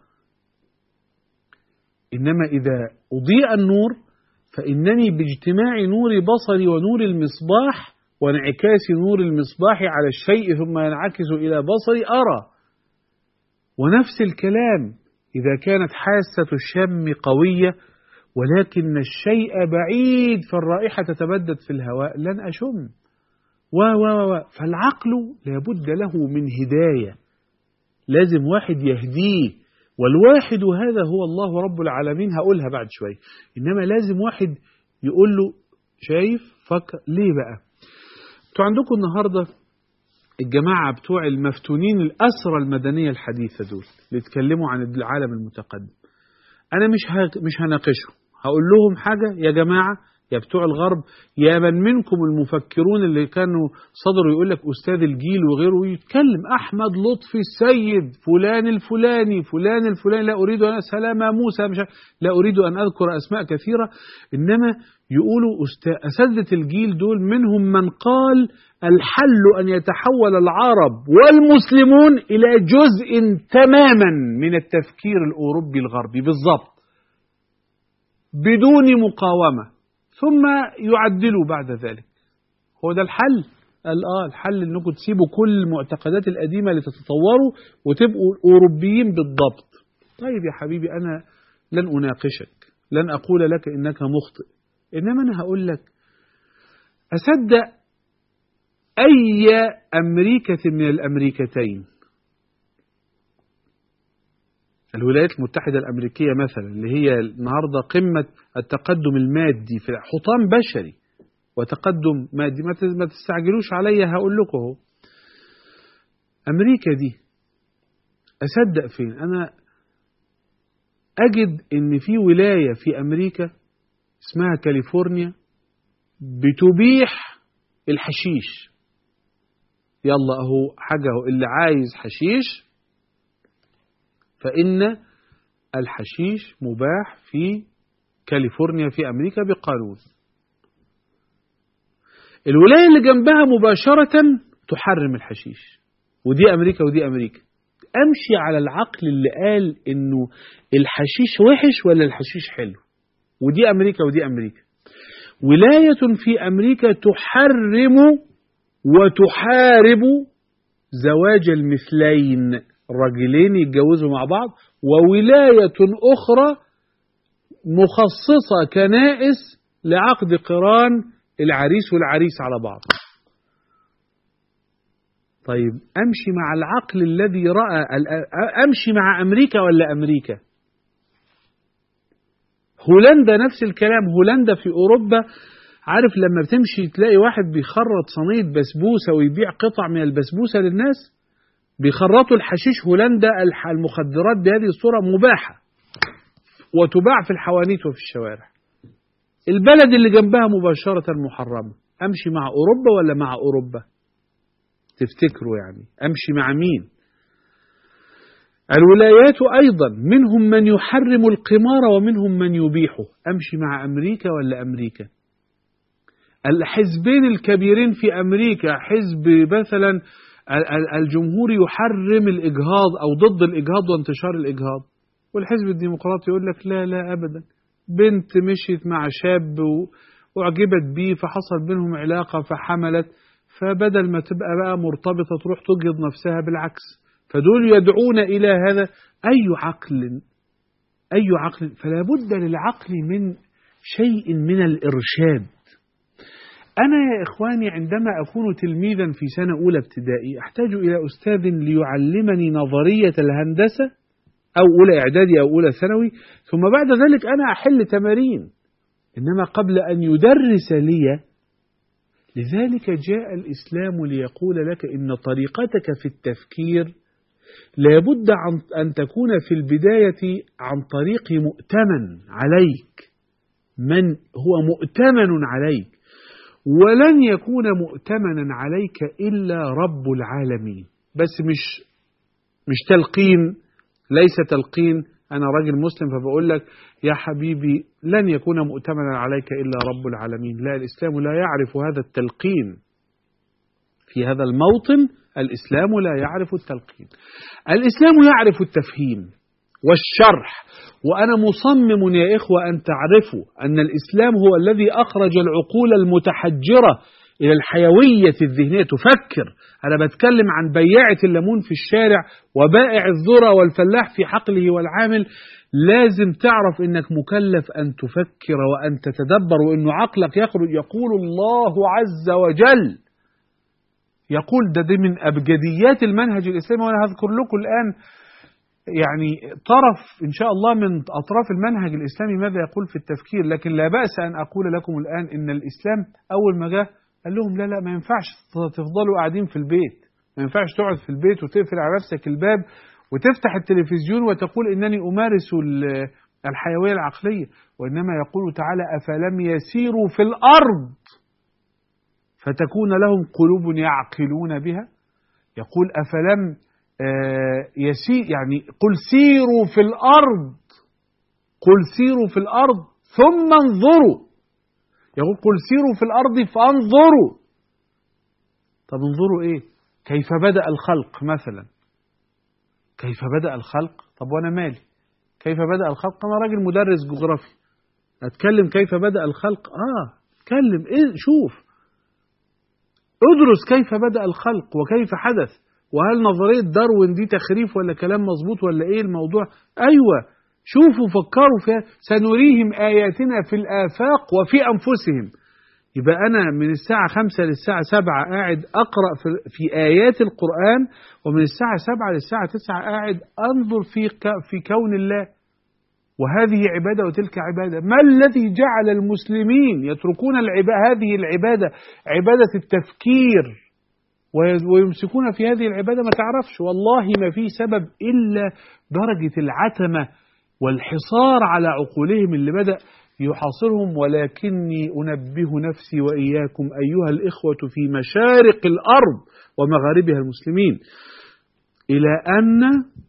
إنما إذا أضيء النور فإنني باجتماع نور بصري ونور المصباح وانعكاس نور المصباح على الشيء ثم ينعكس إلى بصري أرى. ونفس الكلام إذا كانت حاسة الشم قوية ولكن الشيء بعيد فالرائحة تتبدد في الهواء، لن أشم. فالعقل لابد له من هداية، لازم واحد يهديه، والواحد هذا هو الله رب العالمين، هقولها بعد شوية. إنما لازم واحد يقول له: شايف؟ فكر. ليه بقى؟ انتوا عندكم النهاردة الجماعة بتوع المفتونين الأسرى المدنية الحديثة دول اللي يتكلموا عن العالم المتقدم، أنا مش هناقشهم، هقول لهم حاجة: يا جماعة، يا بتوع الغرب، يا من منكم المفكرون اللي كانوا صدروا يقول لك أستاذ الجيل وغيره، يتكلم أحمد لطفي السيد فلان الفلاني فلان الفلاني، لا أريد أن سلامة موسى، لا أريد أن أذكر أسماء كثيرة، إنما يقولوا أساتذة الجيل دول منهم من قال الحل أن يتحول العرب والمسلمون إلى جزء تماما من التفكير الأوروبي الغربي بالضبط بدون مقاومة، ثم يعدلوا بعد ذلك. هو ده الحل؟ قال الحل انكم تسيبوا كل المعتقدات القديمة لتتطوروا وتبقوا أوروبيين بالضبط. طيب يا حبيبي، أنا لن أناقشك، لن أقول لك إنك مخطئ، إنما أنا هقول لك: أصدق أي أمريكة من الأمريكتين، الولايات المتحدة الأمريكية مثلا اللي هي النهاردة قمة التقدم المادي في حطام بشري وتقدم مادي، ما تستعجلوش عليا، هقول لكم اهو. أمريكا دي أصدق فين؟ أنا أجد إن في ولاية في أمريكا اسمها كاليفورنيا بتبيح الحشيش. يلا أهو حاجة، أهو اللي عايز حشيش فإن الحشيش مباح في كاليفورنيا في أمريكا بقانون. الولاية اللي جنبها مباشرة تحرم الحشيش، ودي أمريكا ودي أمريكا. أمشي على العقل اللي قال إنه الحشيش وحش ولا الحشيش حلو، ودي أمريكا ودي أمريكا. ولاية في أمريكا تحرم وتحارب زواج المثلين، الرجلين يتجوزوا مع بعض، وولاية أخرى مخصصة كنائس لعقد قران العريس والعريس على بعض. طيب أمشي مع العقل الذي رأى، أمشي مع أمريكا ولا أمريكا؟ هولندا نفس الكلام. هولندا في أوروبا، عارف لما بتمشي تلاقي واحد بيخرط صينية بسبوسة ويبيع قطع من البسبوسة للناس، بيخرطوا الحشيش. هولندا المخدرات بهذه الصورة مباحة وتباع في الحوانيت وفي الشوارع. البلد اللي جنبها مباشرة محرمة. أمشي مع أوروبا ولا مع أوروبا؟ تفتكروا يعني أمشي مع مين؟ الولايات أيضا منهم من يحرم القمار ومنهم من يبيحه. أمشي مع أمريكا ولا أمريكا؟ الحزبين الكبيرين في أمريكا، حزب مثلا الجمهوري يحرم الإجهاض أو ضد الإجهاض وانتشار الإجهاض، والحزب الديمقراطي يقول لك لا لا أبدا، بنت مشيت مع شاب وأعجبت بيه فحصل بينهم علاقة فحملت، فبدل ما تبقى بقى مرتبطة تروح تجهض نفسها، بالعكس. فدول يدعون إلى هذا. أي عقل فلا بد للعقل من شيء من الإرشاد. أنا يا إخواني عندما أكون تلميذا في سنة أولى ابتدائي أحتاج إلى أستاذ ليعلمني نظرية الهندسة، أو أولى إعدادي أو أولى ثانوي، ثم بعد ذلك أنا أحل تمارين. إنما قبل أن يدرس لي، لذلك جاء الإسلام ليقول لك إن طريقتك في التفكير لابد أن تكون في البداية عن طريق مؤتمن عليك، من هو مؤتمن عليك، ولن يكون مؤتمنا عليك إلا رب العالمين. بس مش تلقين، ليس تلقين. أنا راجل مسلم فبقول لك يا حبيبي لن يكون مؤتمنا عليك إلا رب العالمين. لا، الإسلام لا يعرف هذا التلقين. في هذا الموطن الإسلام لا يعرف التلقين. الإسلام يعرف التفهيم والشرح. وأنا مصمم يا إخوة أن تعرفوا أن الإسلام هو الذي أخرج العقول المتحجرة إلى الحيوية الذهنية تفكر. أنا بتكلم عن بياعة الليمون في الشارع وبائع الذرة والفلاح في حقله والعامل. لازم تعرف أنك مكلف أن تفكر وأن تتدبر، وأن عقلك يخرج. يقول الله عز وجل، يقول ده من أبجديات المنهج الإسلامي، وأنا هذكر لكم الآن يعني طرف إن شاء الله من أطراف المنهج الإسلامي ماذا يقول في التفكير. لكن لا بأس أن أقول لكم الآن إن الإسلام أول ما جاء قال لهم لا لا، ما ينفعش تفضلوا قاعدين في البيت، ما ينفعش تقعد في البيت وتقفل على نفسك الباب وتفتح التلفزيون وتقول إنني أمارس الحيوية العقلية. وإنما يقول تعالى أفلم يسيروا في الأرض فتكون لهم قلوب يعقلون بها. يقول أفلم يسير، يعني قل سيروا في الأرض، قل سيروا في الأرض ثم انظروا. يقول قل سيروا في الأرض فانظروا. طب انظروا إيه؟ كيف بدأ الخلق مثلا، كيف بدأ الخلق. طب وأنا مالي كيف بدأ الخلق؟ أنا راجل مدرس جغرافي، أتكلم كيف بدأ الخلق. اتكلم إيه، شوف ادرس كيف بدأ الخلق وكيف حدث، وهل نظرية داروين دي تخريف ولا كلام مظبوط ولا ايه الموضوع. ايوه شوفوا فكروا فيها، سنريهم آياتنا في الآفاق وفي أنفسهم. يبقى أنا من الساعة 5 للساعة 7 قاعد أقرأ في آيات القرآن، ومن الساعة 7 للساعة 9 قاعد أنظر في كون الله. وهذه عبادة وتلك عبادة. ما الذي جعل المسلمين يتركون هذه العبادة، عبادة التفكير، ويمسكون في هذه العبادة؟ ما تعرفش والله ما في سبب إلا درجة العتمة والحصار على عقولهم اللي بدأ يحاصرهم. ولكني أنبه نفسي وإياكم أيها الإخوة في مشارق الأرض ومغاربها المسلمين إلى أن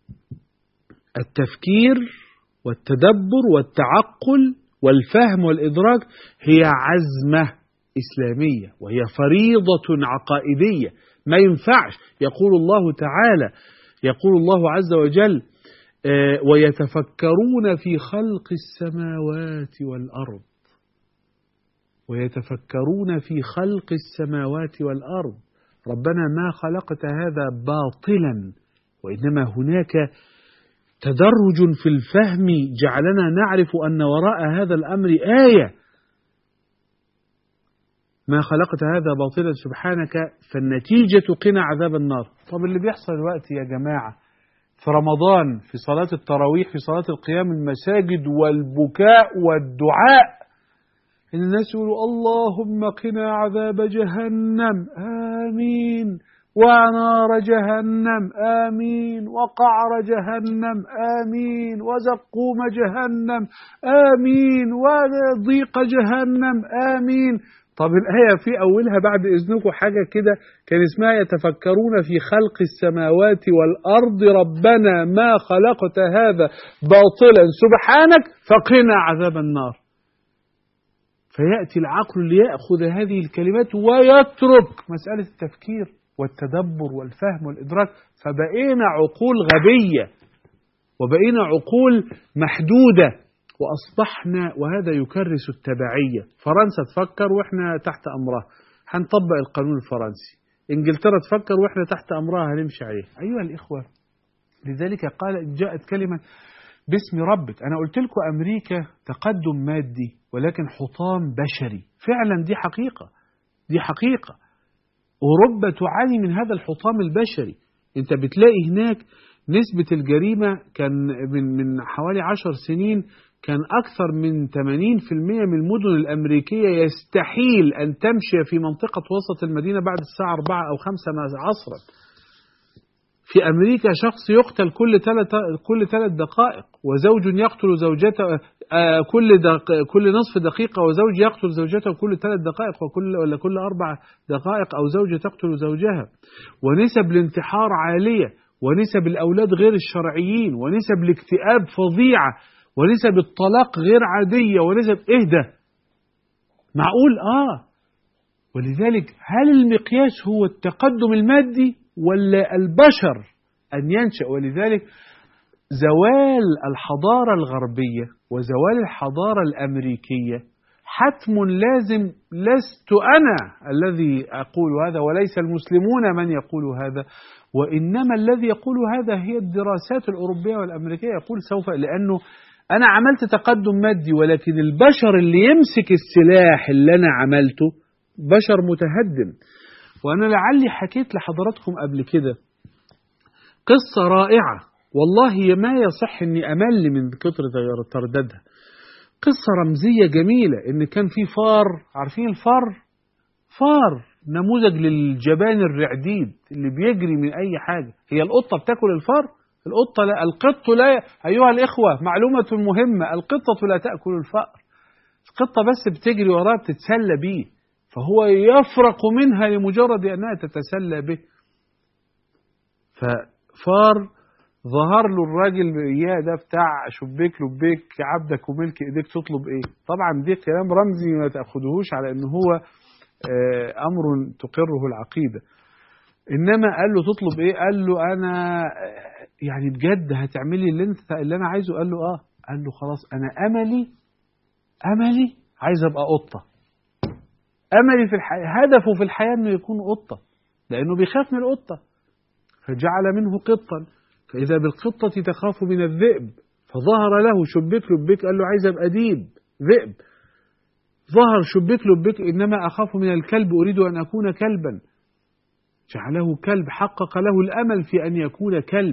التفكير والتدبر والتعقل والفهم والإدراك هي عزمة إسلامية، وهي فريضة عقائدية. ما ينفعش. يقول الله تعالى، يقول الله عز وجل ويتفكرون في خلق السماوات والأرض، ويتفكرون في خلق السماوات والأرض. ربنا ما خلقت هذا باطلا، وإنما هناك تدرج في الفهم جعلنا نعرف أن وراء هذا الأمر آية. ما خلقت هذا باطلا سبحانك فالنتيجة قنا عذاب النار. طب اللي بيحصل دلوقتي يا جماعة في رمضان، في صلاة التراويح، في صلاة القيام، المساجد والبكاء والدعاء، إن الناس يقولوا اللهم قنا عذاب جهنم آمين، ونار جهنم آمين، وقعر جهنم آمين، وزقوم جهنم آمين، وضيق جهنم آمين. طب الآية في أولها بعد إذنكم حاجة كده كان اسمها يتفكرون في خلق السماوات والأرض ربنا ما خلقت هذا باطلا سبحانك فقنا عذاب النار. فيأتي العقل ليأخذ هذه الكلمات ويترك مسألة التفكير والتدبر والفهم والإدراك، فبقينا عقول غبية وبقينا عقول محدودة وأصبحنا، وهذا يكرس التبعية. فرنسا تفكر وإحنا تحت أمرها هنطبق القانون الفرنسي، إنجلترا تفكر وإحنا تحت أمرها هنمشي عليه. أيها الإخوة، لذلك جاءت كلمة باسم ربك. أنا قلت لكم أمريكا تقدم مادي ولكن حطام بشري، فعلا دي حقيقة، دي حقيقة. أوروبا تعاني من هذا الحطام البشري. أنت بتلاقي هناك نسبة الجريمة كان من حوالي 10 سنين كان أكثر من 80% من المدن الأمريكية يستحيل أن تمشي في منطقة وسط المدينة بعد الساعة 4 أو 5 عصرا. في أمريكا شخص يقتل كل 3 دقائق، وزوج يقتل زوجته كل نصف دقيقة، وزوج يقتل زوجته كل 3 دقائق، ولا كل 4 دقائق، أو زوجة تقتل زوجها. ونسب الانتحار عالية، ونسب الأولاد غير الشرعيين، ونسب الاكتئاب فظيعة، ونسب الطلاق غير عادية، ونسب ده معقول؟ ولذلك هل المقياس هو التقدم المادي ولا البشر أن ينشأ؟ ولذلك زوال الحضارة الغربية وزوال الحضارة الأمريكية حتم لازم. لست أنا الذي أقول هذا وليس المسلمون من يقول هذا، وإنما الذي يقول هذا هي الدراسات الأوروبية والأمريكية. يقول سوف، لأنه أنا عملت تقدم مادي ولكن البشر اللي يمسك السلاح اللي أنا عملته بشر متهدم. وأنا لعلي حكيت لحضراتكم قبل كده قصة رائعة والله ما يصح أني أمل من كتر ترددها. قصة رمزية جميلة، إن كان في فار، عارفين الفار؟ فار نموذج للجبان الرعديد اللي بيجري من أي حاجة. هي القطة بتاكل الفار؟ القطة لا. القط لا. أيها الإخوة، معلومة مهمة، القطة لا تأكل الفأر. القطة بس بتجري وراه بتتسلى بيه، فهو يفرق منها لمجرد أنها تتسلى به. ففار ظهر له الراجل إياه ده بتاع شبيك لبيك عبدك وملك إيديك تطلب إيه. طبعا دي كلام رمزي ما تأخذوهوش على أنه هو أمر تقره العقيدة، إنما قال له تطلب إيه؟ قال له أنا يعني بجد هتعملي اللي أنا عايزه؟ قال له قال له خلاص، أنا أملي عايز أبقى قطة. أملي في الحياة، هدفه في الحياة أنه يكون قطة، لأنه بيخاف من القطة. فجعل منه قطا، فإذا بالقطة تخاف من الذئب، فظهر له شبيك لبيك قال له عايز أبقى ذئب. ظهر شبيك لبيك إنما أخاف من الكلب، أريد أن أكون كلبا. جعله كلب، حقق له الأمل في أن يكون كلب.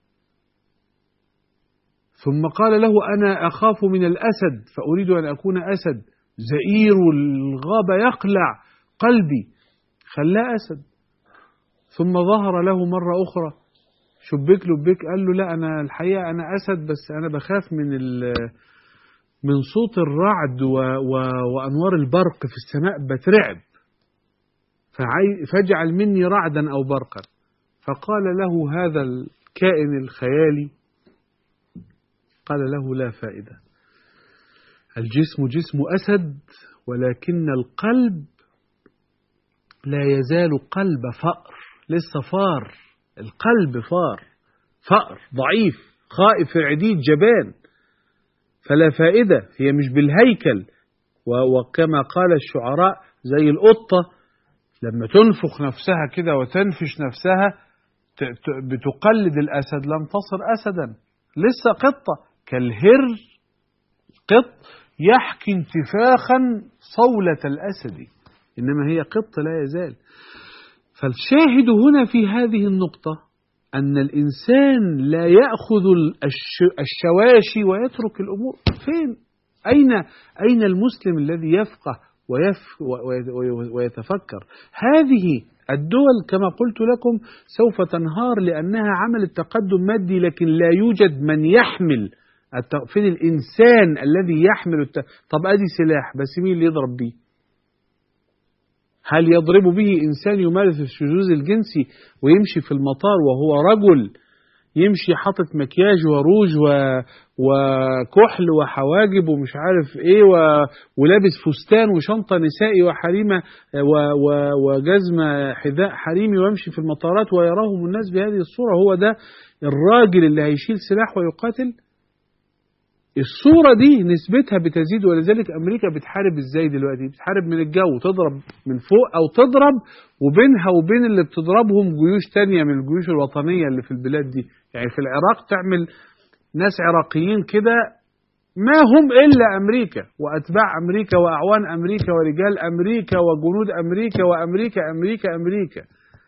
ثم قال له أنا أخاف من الأسد فأريد أن أكون أسد. زئير الغابة يقلع قلبي، خلاه أسد. ثم ظهر له مرة أخرى شبيك لبيك قال له لا، أنا الحقيقة أنا أسد، بس أنا بخاف من صوت الرعد وأنوار البرق في السماء، بترعب، فاجعل مني رعدا أو برقا. فقال له هذا الكائن الخيالي، قال له لا فائدة، الجسم جسم أسد ولكن القلب لا يزال قلب فأر. لسه فار، القلب فأر ضعيف خائف عديد جبان، فلا فائدة. هي مش بالهيكل، وكما قال الشعراء زي القطة لما تنفخ نفسها كده وتنفش نفسها بتقلد الأسد لم تصر أسدا، لسه قطة كالهر. قط يحكي انتفاخا صولة الأسد، إنما هي قط لا يزال. فالشاهد هنا في هذه النقطة أن الإنسان لا يأخذ الشواشي ويترك الأمور. فين؟ أين المسلم الذي يفقه ويتفكر؟ هذه الدول كما قلت لكم سوف تنهار لأنها عملت تقدم مادي، لكن لا يوجد من يحمل. فين الإنسان الذي يحمل طب أدي سلاح، بس مين اللي يضرب بيه؟ هل يضرب به إنسان يمارس الشذوذ الجنسي ويمشي في المطار وهو رجل يمشي حاطط مكياج وروج وكحل وحواجب ومش عارف ايه ولابس فستان وشنطة نسائي وحريمة وجزمة حذاء حريمي ويمشي في المطارات ويراهم الناس بهذه الصورة؟ هو ده الراجل اللي هيشيل سلاح ويقاتل؟ الصورة دي نسبتها بتزيد، ولذلك أمريكا بتحارب إزاي دلوقتي؟ بتحارب من الجو، تضرب من فوق أو تضرب وبينها وبين اللي بتضربهم جيوش تانية من الجيوش الوطنية اللي في البلاد دي. يعني في العراق تعمل ناس عراقيين كده ما هم إلا أمريكا وأتباع أمريكا وأعوان أمريكا ورجال أمريكا وجنود أمريكا وأمريكا أمريكا أمريكا،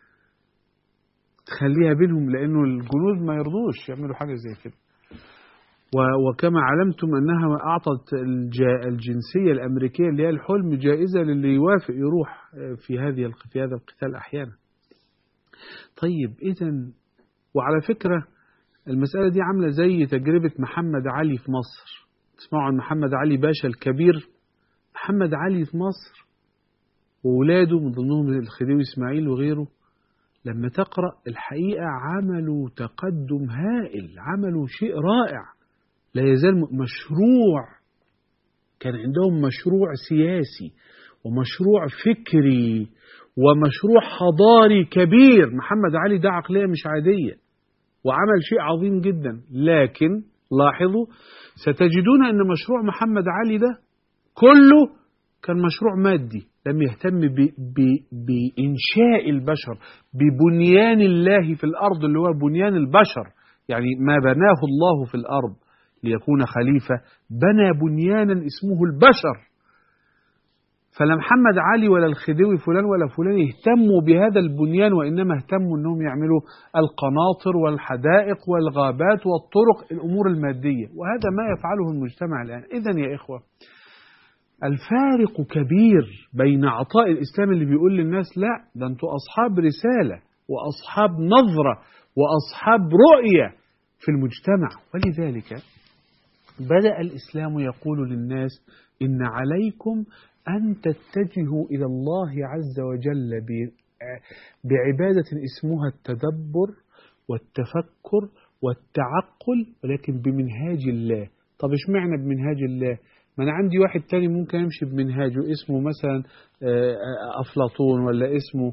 تخليها بينهم لأنه الجنود ما يرضوش يعملوا حاجة زي كده. وكما علمتم أنها أعطت الجنسية الأمريكية اللي هي الحلم جائزة للي يوافق يروح في هذا القتال أحيانا. طيب إذن، وعلى فكرة المسألة دي عاملة زي تجربة محمد علي في مصر. تسمعوا عن محمد علي باشا الكبير؟ محمد علي في مصر وولاده من ضمنهم الخديوي إسماعيل وغيره، لما تقرأ الحقيقة عملوا تقدم هائل، عملوا شيء رائع لا يزال مشروع. كان عندهم مشروع سياسي ومشروع فكري ومشروع حضاري كبير. محمد علي ده عقلية مش عادية وعمل شيء عظيم جدا. لكن لاحظوا ستجدون أن مشروع محمد علي ده كله كان مشروع مادي، لم يهتم بإنشاء البشر، ببنيان الله في الأرض اللي هو بنيان البشر. يعني ما بناه الله في الأرض ليكون خليفة بنى بنيانا اسمه البشر. فلا محمد علي ولا الخديوي فلان ولا فلان يهتموا بهذا البنيان، وإنما اهتموا أنهم يعملوا القناطر والحدائق والغابات والطرق، الأمور المادية. وهذا ما يفعله المجتمع الآن. إذن يا إخوة، الفارق كبير بين عطاء الإسلام اللي بيقول للناس لا ده أنتوا أصحاب رسالة وأصحاب نظرة وأصحاب رؤية في المجتمع. ولذلك بدأ الإسلام يقول للناس إن عليكم أن تتجهوا إلى الله عز وجل بعبادة اسمها التدبر والتفكر والتعقل، ولكن بمنهاج الله. طب اشمعنى بمنهاج الله؟ ما أنا عندي واحد تاني ممكن يمشي بمنهاجه، اسمه مثلا أفلاطون، ولا اسمه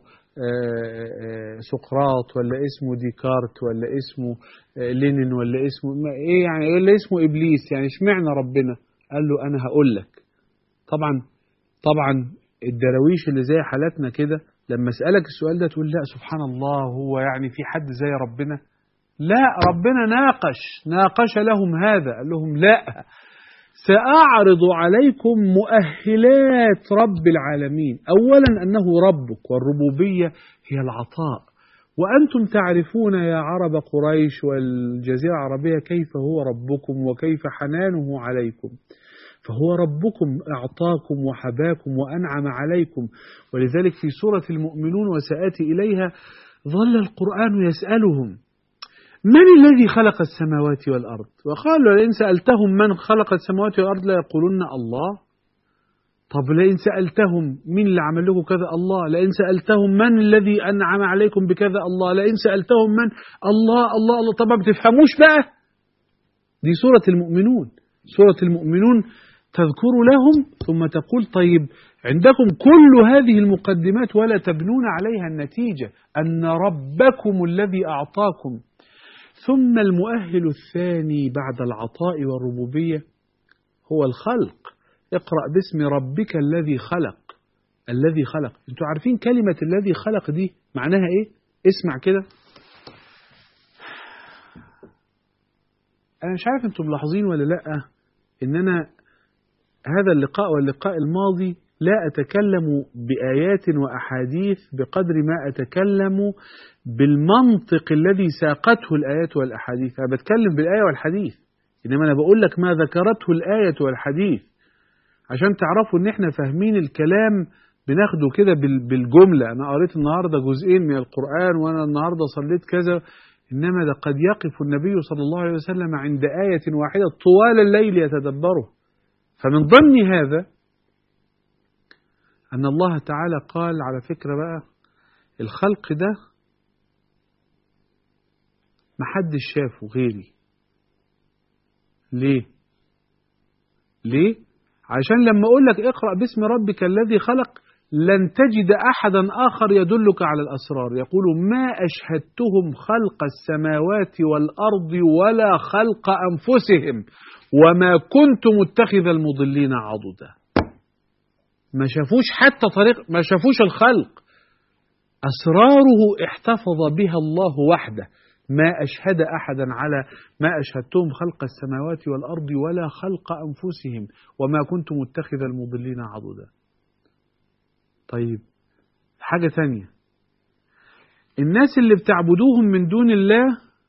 سقراط، ولا اسمه ديكارت، ولا اسمه لينين، ولا اسمه ايه يعني، ولا اسمه ابليس. يعني اشمعنى ربنا؟ قال له انا هقول لك. طبعا الدراويش اللي زي حالاتنا كده لما اسالك السؤال ده تقول لا سبحان الله، هو يعني في حد زي ربنا؟ لا، ربنا ناقش لهم هذا، قال لهم لا، سأعرض عليكم مؤهلات رب العالمين. أولا أنه ربك، والربوبية هي العطاء، وأنتم تعرفون يا عرب قريش والجزيرة العربية كيف هو ربكم وكيف حنانه عليكم. فهو ربكم، أعطاكم وحباكم وأنعم عليكم. ولذلك في سورة المؤمنون وسآتي إليها ظل القرآن يسألهم من الذي خلق السماوات والأرض؟ وقالوا لئن سألتهم من خلق السماوات والأرض لا يقولون الله. طب لئن سألتهم مين اللي عمل لكم كذا؟ الله. لئن سألتهم من الذي أنعم عليكم بكذا؟ الله. لئن سألتهم من؟ الله الله الله. طب ما بتفهموش بقى؟ دي سورة المؤمنون. سورة المؤمنون تذكر لهم ثم تقول طيب عندكم كل هذه المقدمات ولا تبنون عليها النتيجة أن ربكم الذي أعطاكم. ثم المؤهل الثاني بعد العطاء والربوبية هو الخلق. اقرأ باسم ربك الذي خلق. الذي خلق، انتوا عارفين كلمة الذي خلق دي معناها ايه؟ اسمع كده. انا مش عارف انتوا ملاحظين ولا لا ان انا هذا اللقاء واللقاء الماضي لا أتكلم بآيات وأحاديث بقدر ما أتكلم بالمنطق الذي ساقته الآيات والأحاديث. أنا بتكلم بالآية والحديث، إنما أنا بقول لك ما ذكرته الآية والحديث عشان تعرفوا إن إحنا فاهمين الكلام بناخده كده بالجملة. أنا قريت النهاردة جزئين من القرآن وأنا النهاردة صليت كذا، إنما ده قد يقف النبي صلى الله عليه وسلم عند آية واحدة طوال الليل يتدبره. فمن ضمن هذا أن الله تعالى قال على فكرة بقى الخلق ده محدش شافه غيري. ليه؟ عشان لما أقول لك اقرأ باسم ربك الذي خلق لن تجد أحدا آخر يدلك على الأسرار. يقول ما أشهدتهم خلق السماوات والأرض ولا خلق أنفسهم وما كنت متخذ المضلين عضدا. ما شافوش حتى طريق، ما شافوش الخلق، أسراره احتفظ بها الله وحده. ما أشهد أحدا على ما أشهدتهم خلق السماوات والأرض ولا خلق أنفسهم وما كنت متخذ المضلين عضدا. طيب حاجة تانية، الناس اللي بتعبدوهم من دون الله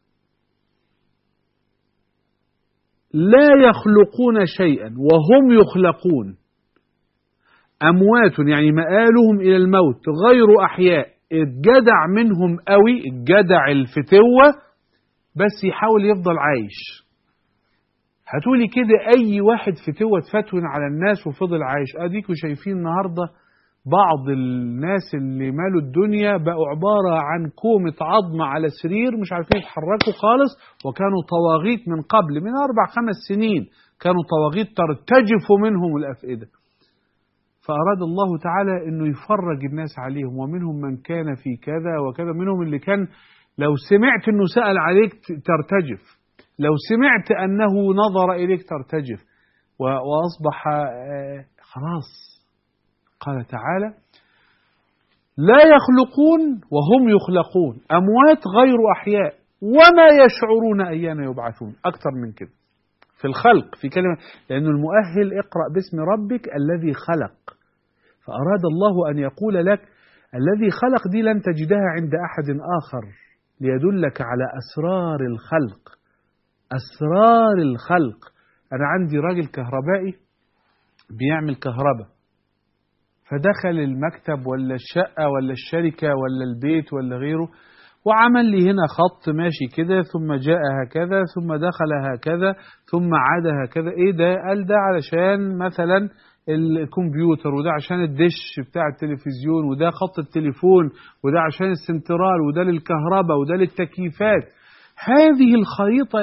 لا يخلقون شيئا وهم يخلقون، أموات يعني مآلهم إلى الموت غير أحياء. الجدع منهم قوي، الجدع الفتوة بس يحاول يفضل عايش. هتقولي كده أي واحد فتوة تفتون على الناس وفضل عايش. أديكوا شايفين النهاردة بعض الناس اللي مالوا الدنيا بقوا عبارة عن كومة عظم على سرير مش عارفين يتحركوا خالص، وكانوا طواغيت من قبل، من 4-5 سنين كانوا طواغيت ترتجف منهم الأفئدة. فأراد الله تعالى أنه يفرج الناس عليهم، ومنهم من كان في كذا وكذا، منهم اللي كان لو سمعت أنه سأل عليك ترتجف، لو سمعت أنه نظر إليك ترتجف، وأصبح خلاص. قال تعالى لا يخلقون وهم يخلقون، أموات غير أحياء وما يشعرون أيان يبعثون. أكثر من كده في الخلق، في كلمة، لأن المؤهل اقرأ باسم ربك الذي خلق. فأراد الله أن يقول لك الذي خلق دي لن تجدها عند أحد آخر، ليدلك على أسرار الخلق. أسرار الخلق. أنا عندي راجل كهربائي بيعمل كهرباء، فدخل المكتب ولا الشقة ولا الشركة ولا البيت ولا غيره وعمل لي هنا خط ماشي كده، ثم جاء هكذا، ثم دخل هكذا، ثم عاد هكذا. ايه ده؟ قال ده علشان مثلا الكمبيوتر، وده عشان الدش بتاع التلفزيون، وده خط التليفون، وده عشان السنترال، وده للكهرباء، وده للتكييفات. هذه الخريطة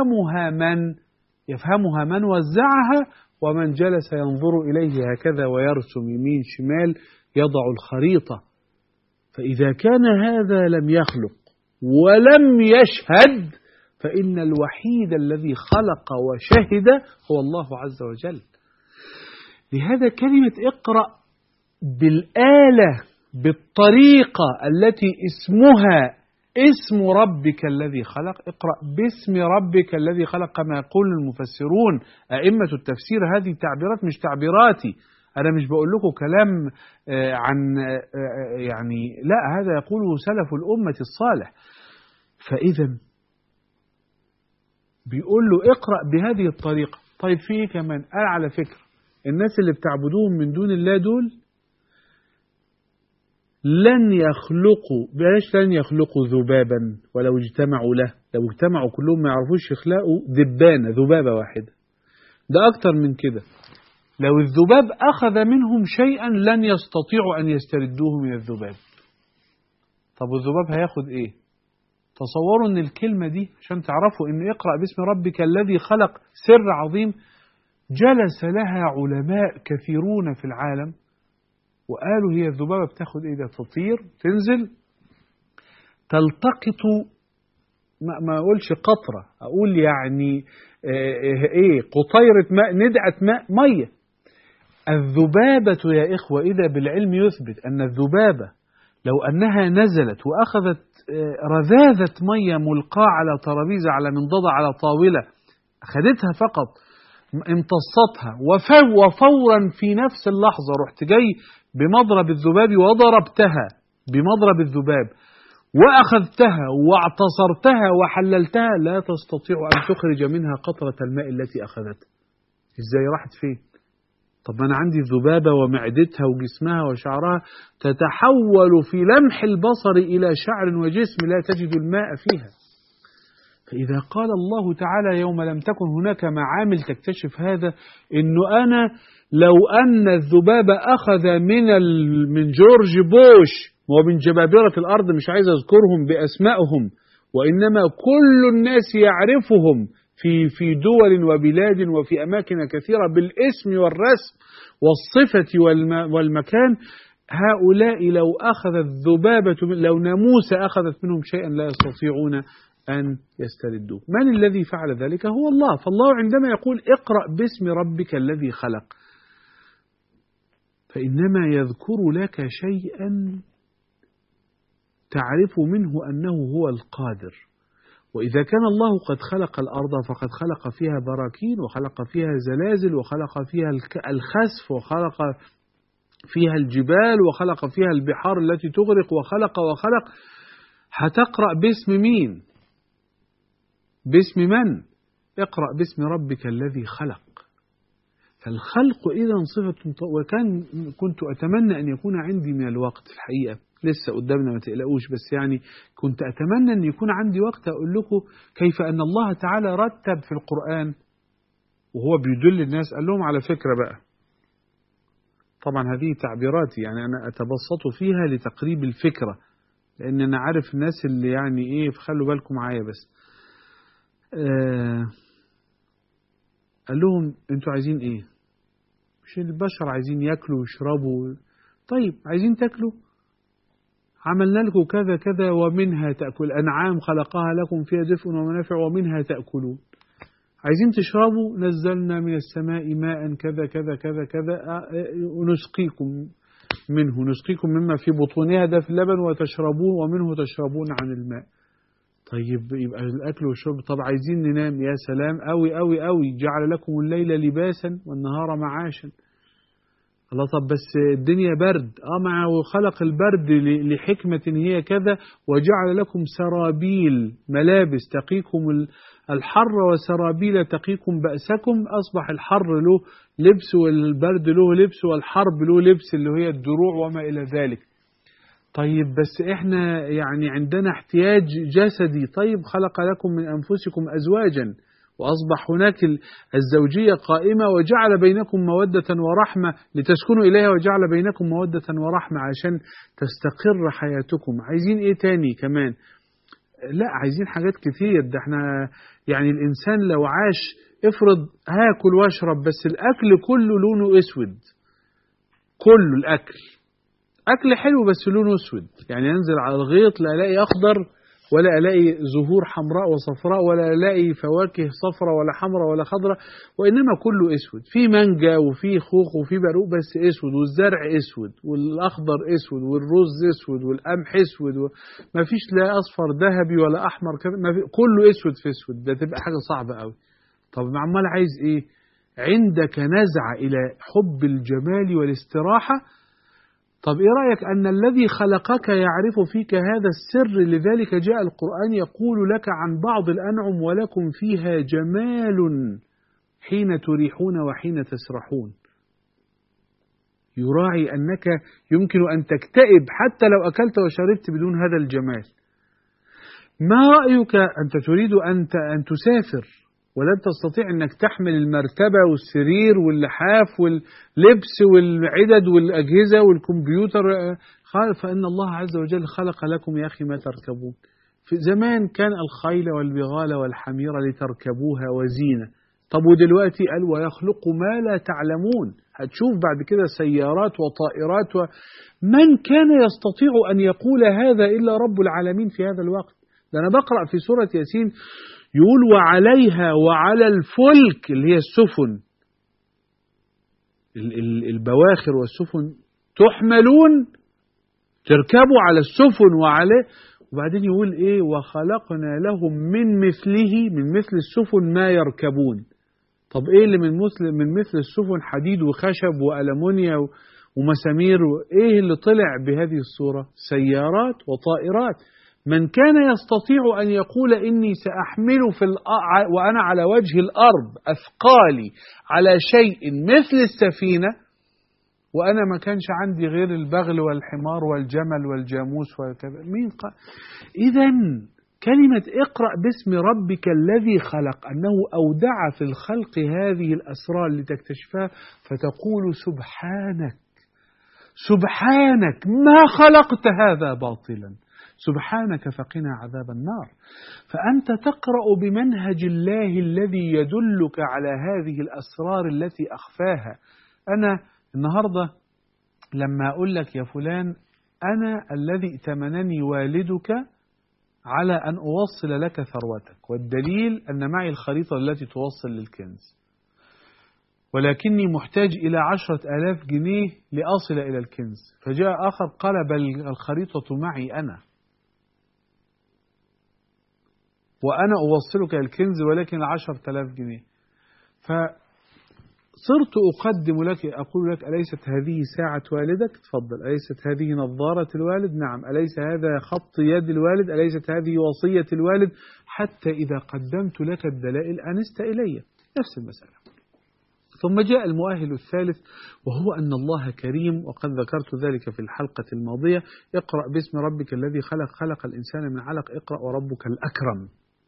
يفهمها من وزعها ومن جلس ينظر إليه هكذا ويرسم يمين شمال يضع الخريطة. فإذا كان هذا لم يخلق ولم يشهد، فإن الوحيد الذي خلق وشهد هو الله عز وجل. لهذا كلمة اقرأ بالآلة بالطريقة التي اسمها اسم ربك الذي خلق، اقرأ باسم ربك الذي خلق كما يقول المفسرون أئمة التفسير. هذه تعبيرات مش تعبيراتي، أنا مش بقول لكم كلام عن يعني لا، هذا يقوله سلف الأمة الصالح. فإذا بيقول له اقرأ بهذه الطريقة. طيب في كمان قال على فكرة الناس اللي بتعبدوهم من دون الله دول لن يخلقوا ذبابا ولو اجتمعوا له. لو اجتمعوا كلهم ما يعرفوش يخلقوا دبانة، ذبابة واحدة. ده أكتر من كده، لو الذباب أخذ منهم شيئا لن يستطيعوا أن يستردوه من الذباب. طب الذباب هياخد إيه؟ تصوروا أن الكلمة دي عشان تعرفوا أن اقرأ باسم ربك الذي خلق سر عظيم. جلس لها علماء كثيرون في العالم وقالوا هي الذبابة بتاخد إيه؟ ده تطير، تنزل، تلتقط، ما أقولش قطرة، أقول يعني إيه، قطيرة ماء، ندعة ماء، مية. الذبابة يا إخوة إذا بالعلم يثبت أن الذبابة لو أنها نزلت وأخذت رذاذة مية ملقاة على ترابيزة، على منضدة، على طاولة، أخذتها فقط، امتصتها، وفورا في نفس اللحظة رحت جاي بمضرب الذباب وضربتها بمضرب الذباب وأخذتها واعتصرتها وحللتها، لا تستطيع أن تخرج منها قطرة الماء التي أخذتها. إزاي راحت فين؟ طب أنا عندي الذبابة ومعدتها وجسمها وشعرها تتحول في لمح البصر إلى شعر وجسم لا تجد الماء فيها. فإذا قال الله تعالى يوم لم تكن هناك معامل تكتشف هذا، إنه أنا لو أن الذباب أخذ من جورج بوش ومن جبابرة الأرض، مش عايز أذكرهم بأسمائهم، وإنما كل الناس يعرفهم في دول وبلاد وفي أماكن كثيرة بالاسم والرسم والصفة والمكان، هؤلاء لو أخذ الذبابة، لو ناموسة أخذت منهم شيئا لا يستطيعون أن يستردوه. من الذي فعل ذلك؟ هو الله. فالله عندما يقول اقرأ باسم ربك الذي خلق، فإنما يذكر لك شيئا تعرف منه أنه هو القادر. وإذا كان الله قد خلق الأرض فقد خلق فيها براكين، وخلق فيها زلازل، وخلق فيها الخسف، وخلق فيها الجبال، وخلق فيها البحار التي تغرق، وخلق. هتقرأ باسم مين؟ باسم من؟ اقرأ باسم ربك الذي خلق. فالخلق إذا صفة، كنت أتمنى أن يكون عندي من الوقت الحقيقة، لسه قدامنا ما تقلقوش، بس يعني كنت أتمنى أن يكون عندي وقت أقول لكم كيف أن الله تعالى رتب في القرآن وهو بيدل الناس. قال لهم على فكرة بقى، طبعا هذه تعبيراتي يعني أنا أتبسط فيها لتقريب الفكرة، لأن أنا عارف الناس اللي يعني إيه، فخلوا بالكم معايا بس. قال لهم أنتوا عايزين إيه؟ مش البشر عايزين يأكلوا ويشربوا؟ طيب عايزين تأكلوا، عملنا لكم كذا كذا، ومنها تأكل، أنعام خلقها لكم فيها دفء ومنافع ومنها تأكلون. عايزين تشربوا، نزلنا من السماء ماء كذا كذا كذا كذا ونسقيكم منه، نسقيكم مما في بطونها ده في اللبن وتشربون ومنه تشربون عن الماء. طيب يبقى الأكل والشرب. طب عايزين ننام، يا سلام، أوي أوي أوي، جعل لكم الليل لباسا والنهار معاشا. الله، طب بس الدنيا برد، معه خلق البرد لحكمة هي كذا، وجعل لكم سرابيل ملابس تقيكم الحر، وسرابيل تقيكم بأسكم. أصبح الحر له لبس والبرد له لبس والحرب له لبس اللي هي الدروع وما إلى ذلك. طيب بس احنا يعني عندنا احتياج جسدي. طيب خلق لكم من أنفسكم أزواجا، وأصبح هناك الزوجية قائمة، وجعل بينكم مودة ورحمة لتسكنوا إليها، وجعل بينكم مودة ورحمة عشان تستقر حياتكم. عايزين إيه تاني كمان؟ لا، عايزين حاجات كتير. ده احنا يعني الإنسان لو عاش، افرض هاكل واشرب، بس الأكل كله لونه أسود، كله الأكل أكل حلو بس لونه أسود، يعني ينزل على الغيط لا ألاقي أخضر، ولا ألاقي زهور حمراء وصفراء، ولا ألاقي فواكه صفراء ولا حمراء ولا خضراء، وإنما كله أسود. في مانجا وفي خوخ وفي برقوق بس أسود، والزرع أسود، والأخضر أسود، والرز أسود، والقمح أسود، ما فيش لا أصفر ذهبي ولا أحمر كله أسود في أسود. ده تبقى حاجة صعبة قوي. طب عمال عايز إيه؟ عندك نزعة إلى حب الجمال والاستراحة. طب إيه رأيك أن الذي خلقك يعرف فيك هذا السر؟ لذلك جاء القرآن يقول لك عن بعض الأنعم ولكم فيها جمال حين تريحون وحين تسرحون. يراعي أنك يمكن أن تكتئب حتى لو أكلت وشربت بدون هذا الجمال. ما رأيك أنت تريد أن تسافر ولن تستطيع أنك تحمل المرتبة والسرير واللحاف واللبس والعدد والأجهزة والكمبيوتر، فإن الله عز وجل خلق لكم يا أخي ما تركبون. في زمان كان الخيل والبغال والحمير لتركبوها وزينة. طب ودلوقتي قال ويخلق ما لا تعلمون. هتشوف بعد كده سيارات وطائرات من كان يستطيع أن يقول هذا إلا رب العالمين في هذا الوقت. ده أنا بقرأ في سورة ياسين يقول وعليها وعلى الفلك اللي هي السفن، البواخر والسفن، تحملون، تركبوا على السفن وعليه. وبعدين يقول إيه؟ وخلقنا لهم من مثل السفن ما يركبون. طب إيه اللي من مثل السفن؟ حديد وخشب وألمونيا ومسامير. إيه اللي طلع بهذه الصورة؟ سيارات وطائرات. من كان يستطيع أن يقول إني سأحمل وأنا على وجه الأرض أثقالي على شيء مثل السفينة، وأنا ما كانش عندي غير البغل والحمار والجمل والجاموس وكذا، مين قال؟ إذن كلمة اقرأ باسم ربك الذي خلق، أنه أودع في الخلق هذه الأسرار لتكتشفها، فتقول سبحانك سبحانك ما خلقت هذا باطلا، سبحانك فقنا عذاب النار. فأنت تقرأ بمنهج الله الذي يدلك على هذه الأسرار التي أخفاها. أنا النهاردة لما أقول لك يا فلان أنا الذي ائتمنني والدك على أن أوصل لك ثروتك، والدليل أن معي الخريطة التي توصل للكنز، ولكني محتاج إلى 10,000 جنيه لأصل إلى الكنز، فجاء آخر قال بل الخريطة معي أنا وأنا أوصلك الكنز ولكن 10,000 جنيه. فصرت أقدم لك أقول لك أليست هذه ساعة والدك؟ تفضل. أليست هذه نظارة الوالد؟ نعم. أليس هذا خط يد الوالد؟ أليست هذه وصية الوالد؟ حتى إذا قدمت لك الدلائل أنست إلي. نفس المسألة. ثم جاء المؤهل الثالث، وهو أن الله كريم، وقد ذكرت ذلك في الحلقة الماضية. اقرأ باسم ربك الذي خلق، خلق الإنسان من علق، اقرأ وربك الأكرم.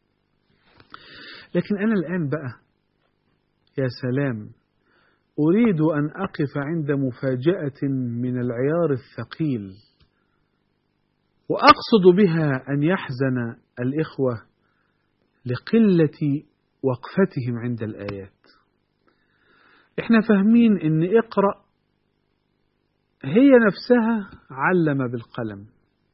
لكن أنا الآن بقى يا سلام أريد أن أقف عند مفاجأة من العيار الثقيل، وأقصد بها أن يحزن الإخوة لقلة وقفتهم عند الآيات. إحنا فاهمين إن اقرأ هي نفسها علم بالقلم،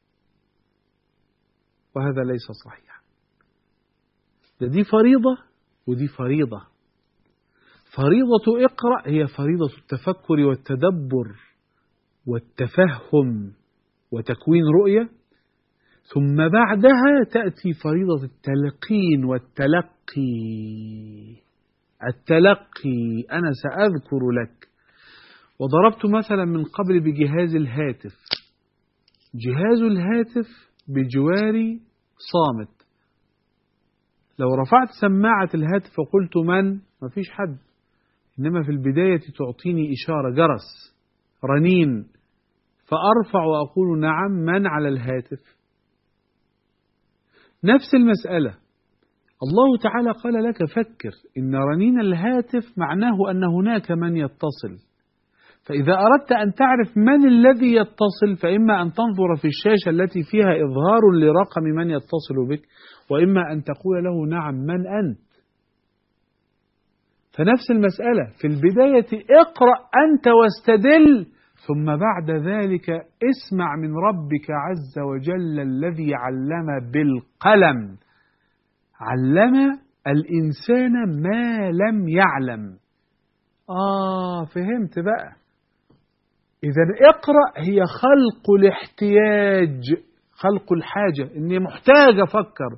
وهذا ليس صحيح. دي فريضة ودي فريضة. فريضة اقرأ هي فريضة التفكر والتدبر والتفهم وتكوين رؤية، ثم بعدها تأتي فريضة التلقين والتلقي. التلقي أنا سأذكر لك، وضربت مثلا من قبل بجهاز الهاتف. جهاز الهاتف بجواري صامت، لو رفعت سماعة الهاتف وقلت من؟ ما فيش حد، إنما في البداية تعطيني إشارة، جرس، رنين، فأرفع وأقول نعم، من على الهاتف؟ نفس المسألة. الله تعالى قال لك فكر إن رنين الهاتف معناه أن هناك من يتصل، فإذا أردت أن تعرف من الذي يتصل فإما أن تنظر في الشاشة التي فيها إظهار لرقم من يتصل بك، وإما أن تقول له نعم من أنت. فنفس المسألة، في البداية اقرأ أنت واستدل، ثم بعد ذلك اسمع من ربك عز وجل الذي علم بالقلم، علم الإنسان ما لم يعلم. فهمت بقى. إذا اقرأ هي خلق الاحتياج، خلق الحاجة، إني محتاج أفكر،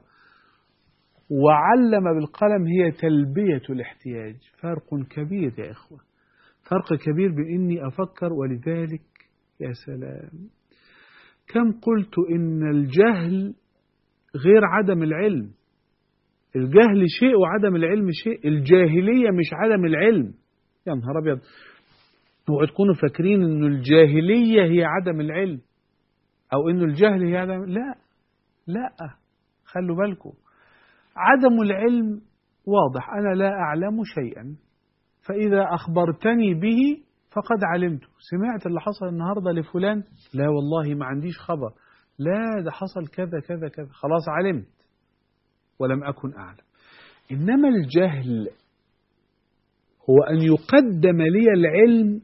وعلم بالقلم هي تلبية الاحتياج. فرق كبير يا إخوة، فرق كبير بإني أفكر. ولذلك يا سلام كم قلت إن الجهل غير عدم العلم. الجهل شيء وعدم العلم شيء. الجاهلية مش عدم العلم. يا نهار أبيض، اوعوا تكونوا فاكرين إنه الجاهلية هي عدم العلم، أو إنه الجهل هي عدم. لا، خلوا بالكم. عدم العلم واضح، أنا لا أعلم شيئا، فإذا أخبرتني به فقد علمته. سمعت اللي حصل النهاردة لفلان؟ لا والله ما عنديش خبر. لا ده حصل كذا كذا كذا، خلاص علمت ولم أكن أعلم. إنما الجهل هو أن يقدم لي العلم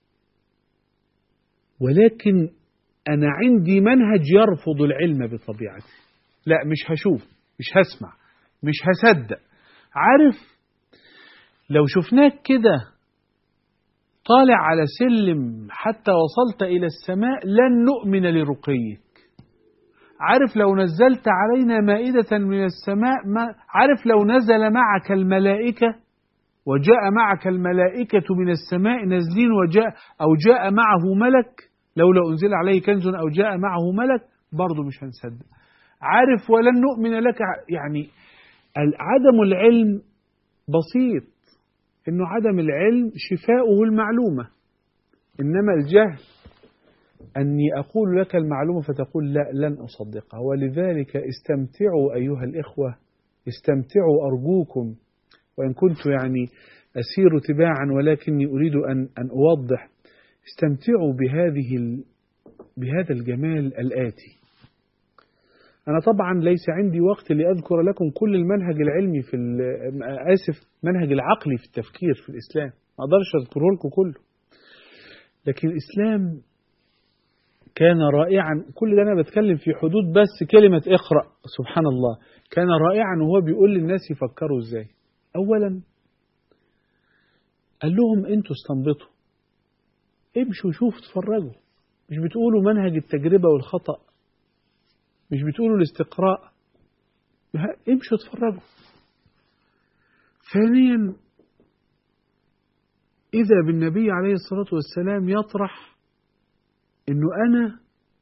ولكن أنا عندي منهج يرفض العلم بطبيعته. لا، مش هشوف، مش هسمع، مش هصدق. عارف لو شفناك كده طالع على سلم حتى وصلت إلى السماء لن نؤمن لرقيك. عارف لو نزلت علينا مائدة من السماء، عارف لو نزل معك الملائكة وجاء معك الملائكة من السماء نازلين جاء معه ملك، لولا أنزل عليه كنز أو جاء معه ملك، برضه مش هنصدق. عارف ولن نؤمن لك. يعني عدم العلم بسيط، إنه عدم العلم شفاؤه المعلومة، إنما الجهل أني أقول لك المعلومة فتقول لا لن أصدقها. ولذلك استمتعوا أيها الإخوة، استمتعوا أرجوكم، وإن كنت يعني أسير تباعا ولكني أريد أن أوضح. استمتعوا بهذا الجمال الآتي. أنا طبعا ليس عندي وقت لأذكر لكم كل المنهج العلمي منهج العقلي في التفكير في الإسلام، ما أقدرش أذكره لكم كله. لكن الإسلام كان رائعا. كل ده أنا بتكلم في حدود بس كلمة اقرأ. سبحان الله، كان رائعا وهو بيقول للناس يفكروا إزاي. أولا قال لهم أنتوا استنبطوا، امشوا شوفوا اتفرجوا، مش بتقولوا منهج التجربة والخطأ، مش بتقولوا الاستقراء، امشوا اتفرجوا. ثانيا إذا بالنبي عليه الصلاة والسلام يطرح إنه أنا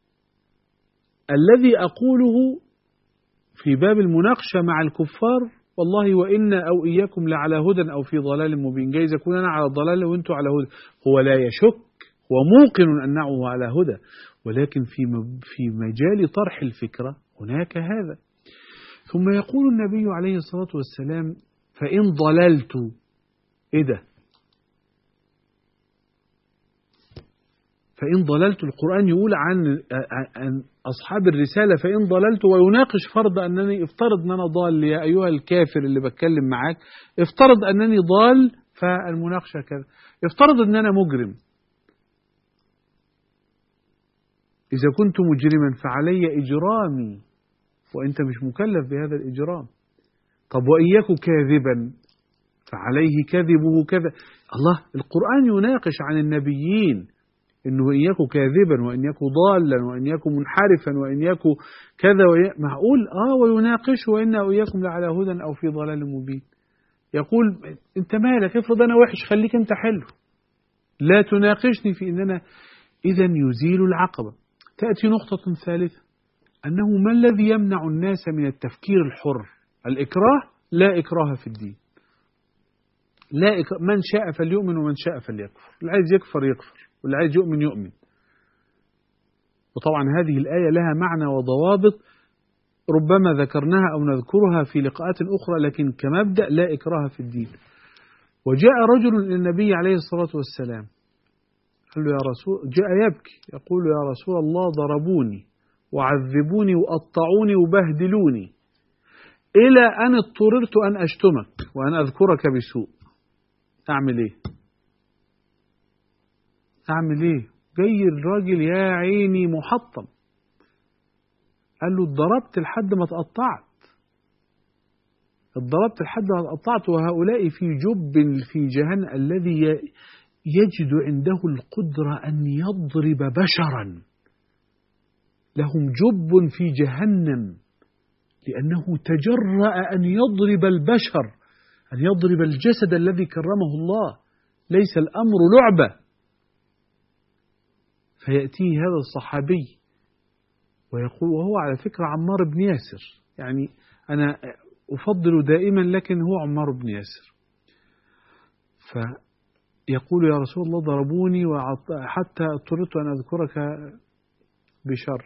الذي أقوله في باب المناقشة مع الكفار والله وإنا أو إياكم لعلى هدى أو في ضلال مبين، جايز أكون أنا على ضلال وإنتوا على هدى. هو لا يشك، هو موقن أنه على هدى، ولكن في مجال طرح الفكرة هناك هذا. ثم يقول النبي عليه الصلاة والسلام فإن ضللت. إيه ده؟ فإن ضللت، القرآن يقول عن أصحاب الرسالة فإن ضللت، ويناقش فرض أنني افترض أن أنا ضال يا أيها الكافر اللي بتكلم معاك، افترض أنني ضال فالمناقشة كذا، افترض أن أنا مجرم. إذا كنت مجرما فعلي إجرامي وأنت مش مكلف بهذا الإجرام. طب وإياك كاذبا فعليه كذبه كذا. الله، القرآن يناقش عن النبيين إنه إن يكن كاذبا وإن يكن ضالا وإن يكن منحرفا وإن يكن كذا معقول ويناقش وإنا وإياكم لعلى هدى أو في ضلال مبين. يقول أنت مالك، افرض أنا وحش خليك أنت حلو، لا تناقشني في إننا. إذا يزيل العقبة. تأتي نقطة ثالثة، أنه ما الذي يمنع الناس من التفكير الحر؟ الإكراه. لا إكراه في الدين. لا من شاء فليؤمن ومن شاء فليكفر، اللي عايز يكفر يكفر واللي عايز يؤمن يؤمن. وطبعا هذه الآية لها معنى وضوابط ربما ذكرناها أو نذكرها في لقاءات أخرى، لكن كمبدأ لا إكراه في الدين. وجاء رجل إلى النبي عليه الصلاة والسلام قال له يا رسول، جاء يبكي يقول يا رسول الله ضربوني وعذبوني وقطعوني وبهدلوني إلى أن اضطررت أن أشتمك وأن أذكرك بسوء. أعمل إيه؟ أعمل إيه؟ جاي الراجل يا عيني محطم. قال له اتضربت لحد ما اتقطعت، اتضربت لحد ما اتقطعت، وهؤلاء في جب في جهنم الذي يجد عنده القدرة أن يضرب بشرا، لهم جب في جهنم لأنه تجرأ أن يضرب البشر، أن يضرب الجسد الذي كرمه الله، ليس الأمر لعبة. فيأتيه هذا الصحابي ويقول، وهو على فكرة عمار بن ياسر، يعني أنا أفضل دائما لكن هو عمار بن ياسر. فيقول يا رسول الله ضربوني حتى اضطررت أن أذكرك بشر.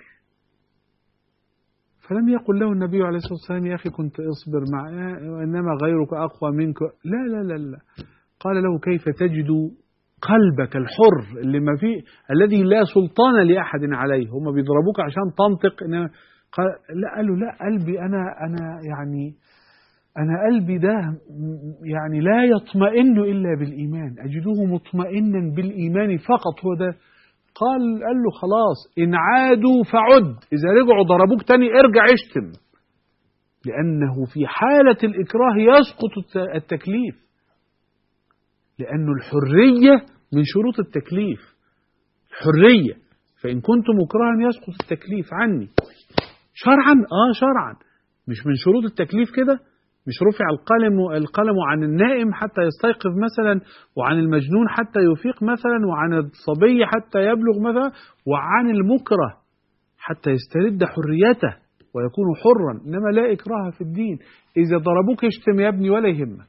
فلم يقل له النبي عليه الصلاة والسلام يا أخي كنت اصبر إنما غيرك أقوى منك. لا لا لا لا. قال له كيف تجد قلبك الحر اللي ما فيه، الذي لا سلطان لأحد عليه، هم بيضربوك عشان تنطق. قال لا، قال له لا، قلبي أنا يعني أنا قلبي ده يعني لا يطمئن إلا بالإيمان، أجده مطمئنا بالإيمان فقط، هو ده. قال له خلاص إن عادوا فعد، إذا رجعوا ضربوك تاني ارجع اشتم، لأنه في حالة الإكراه يسقط التكليف، لأن الحرية من شروط التكليف، الحرية. فإن كنت مكرها يسقط التكليف عني شرعا. شرعا، مش من شروط التكليف كده، مش رفع القلم عن النائم حتى يستيقظ مثلا، وعن المجنون حتى يفيق مثلا، وعن الصبي حتى يبلغ مثلا، وعن المكره حتى يسترد حريته ويكون حرا. إنما لا إكراه في الدين. إذا ضربوك اشتم يا ابني ولا يهمك.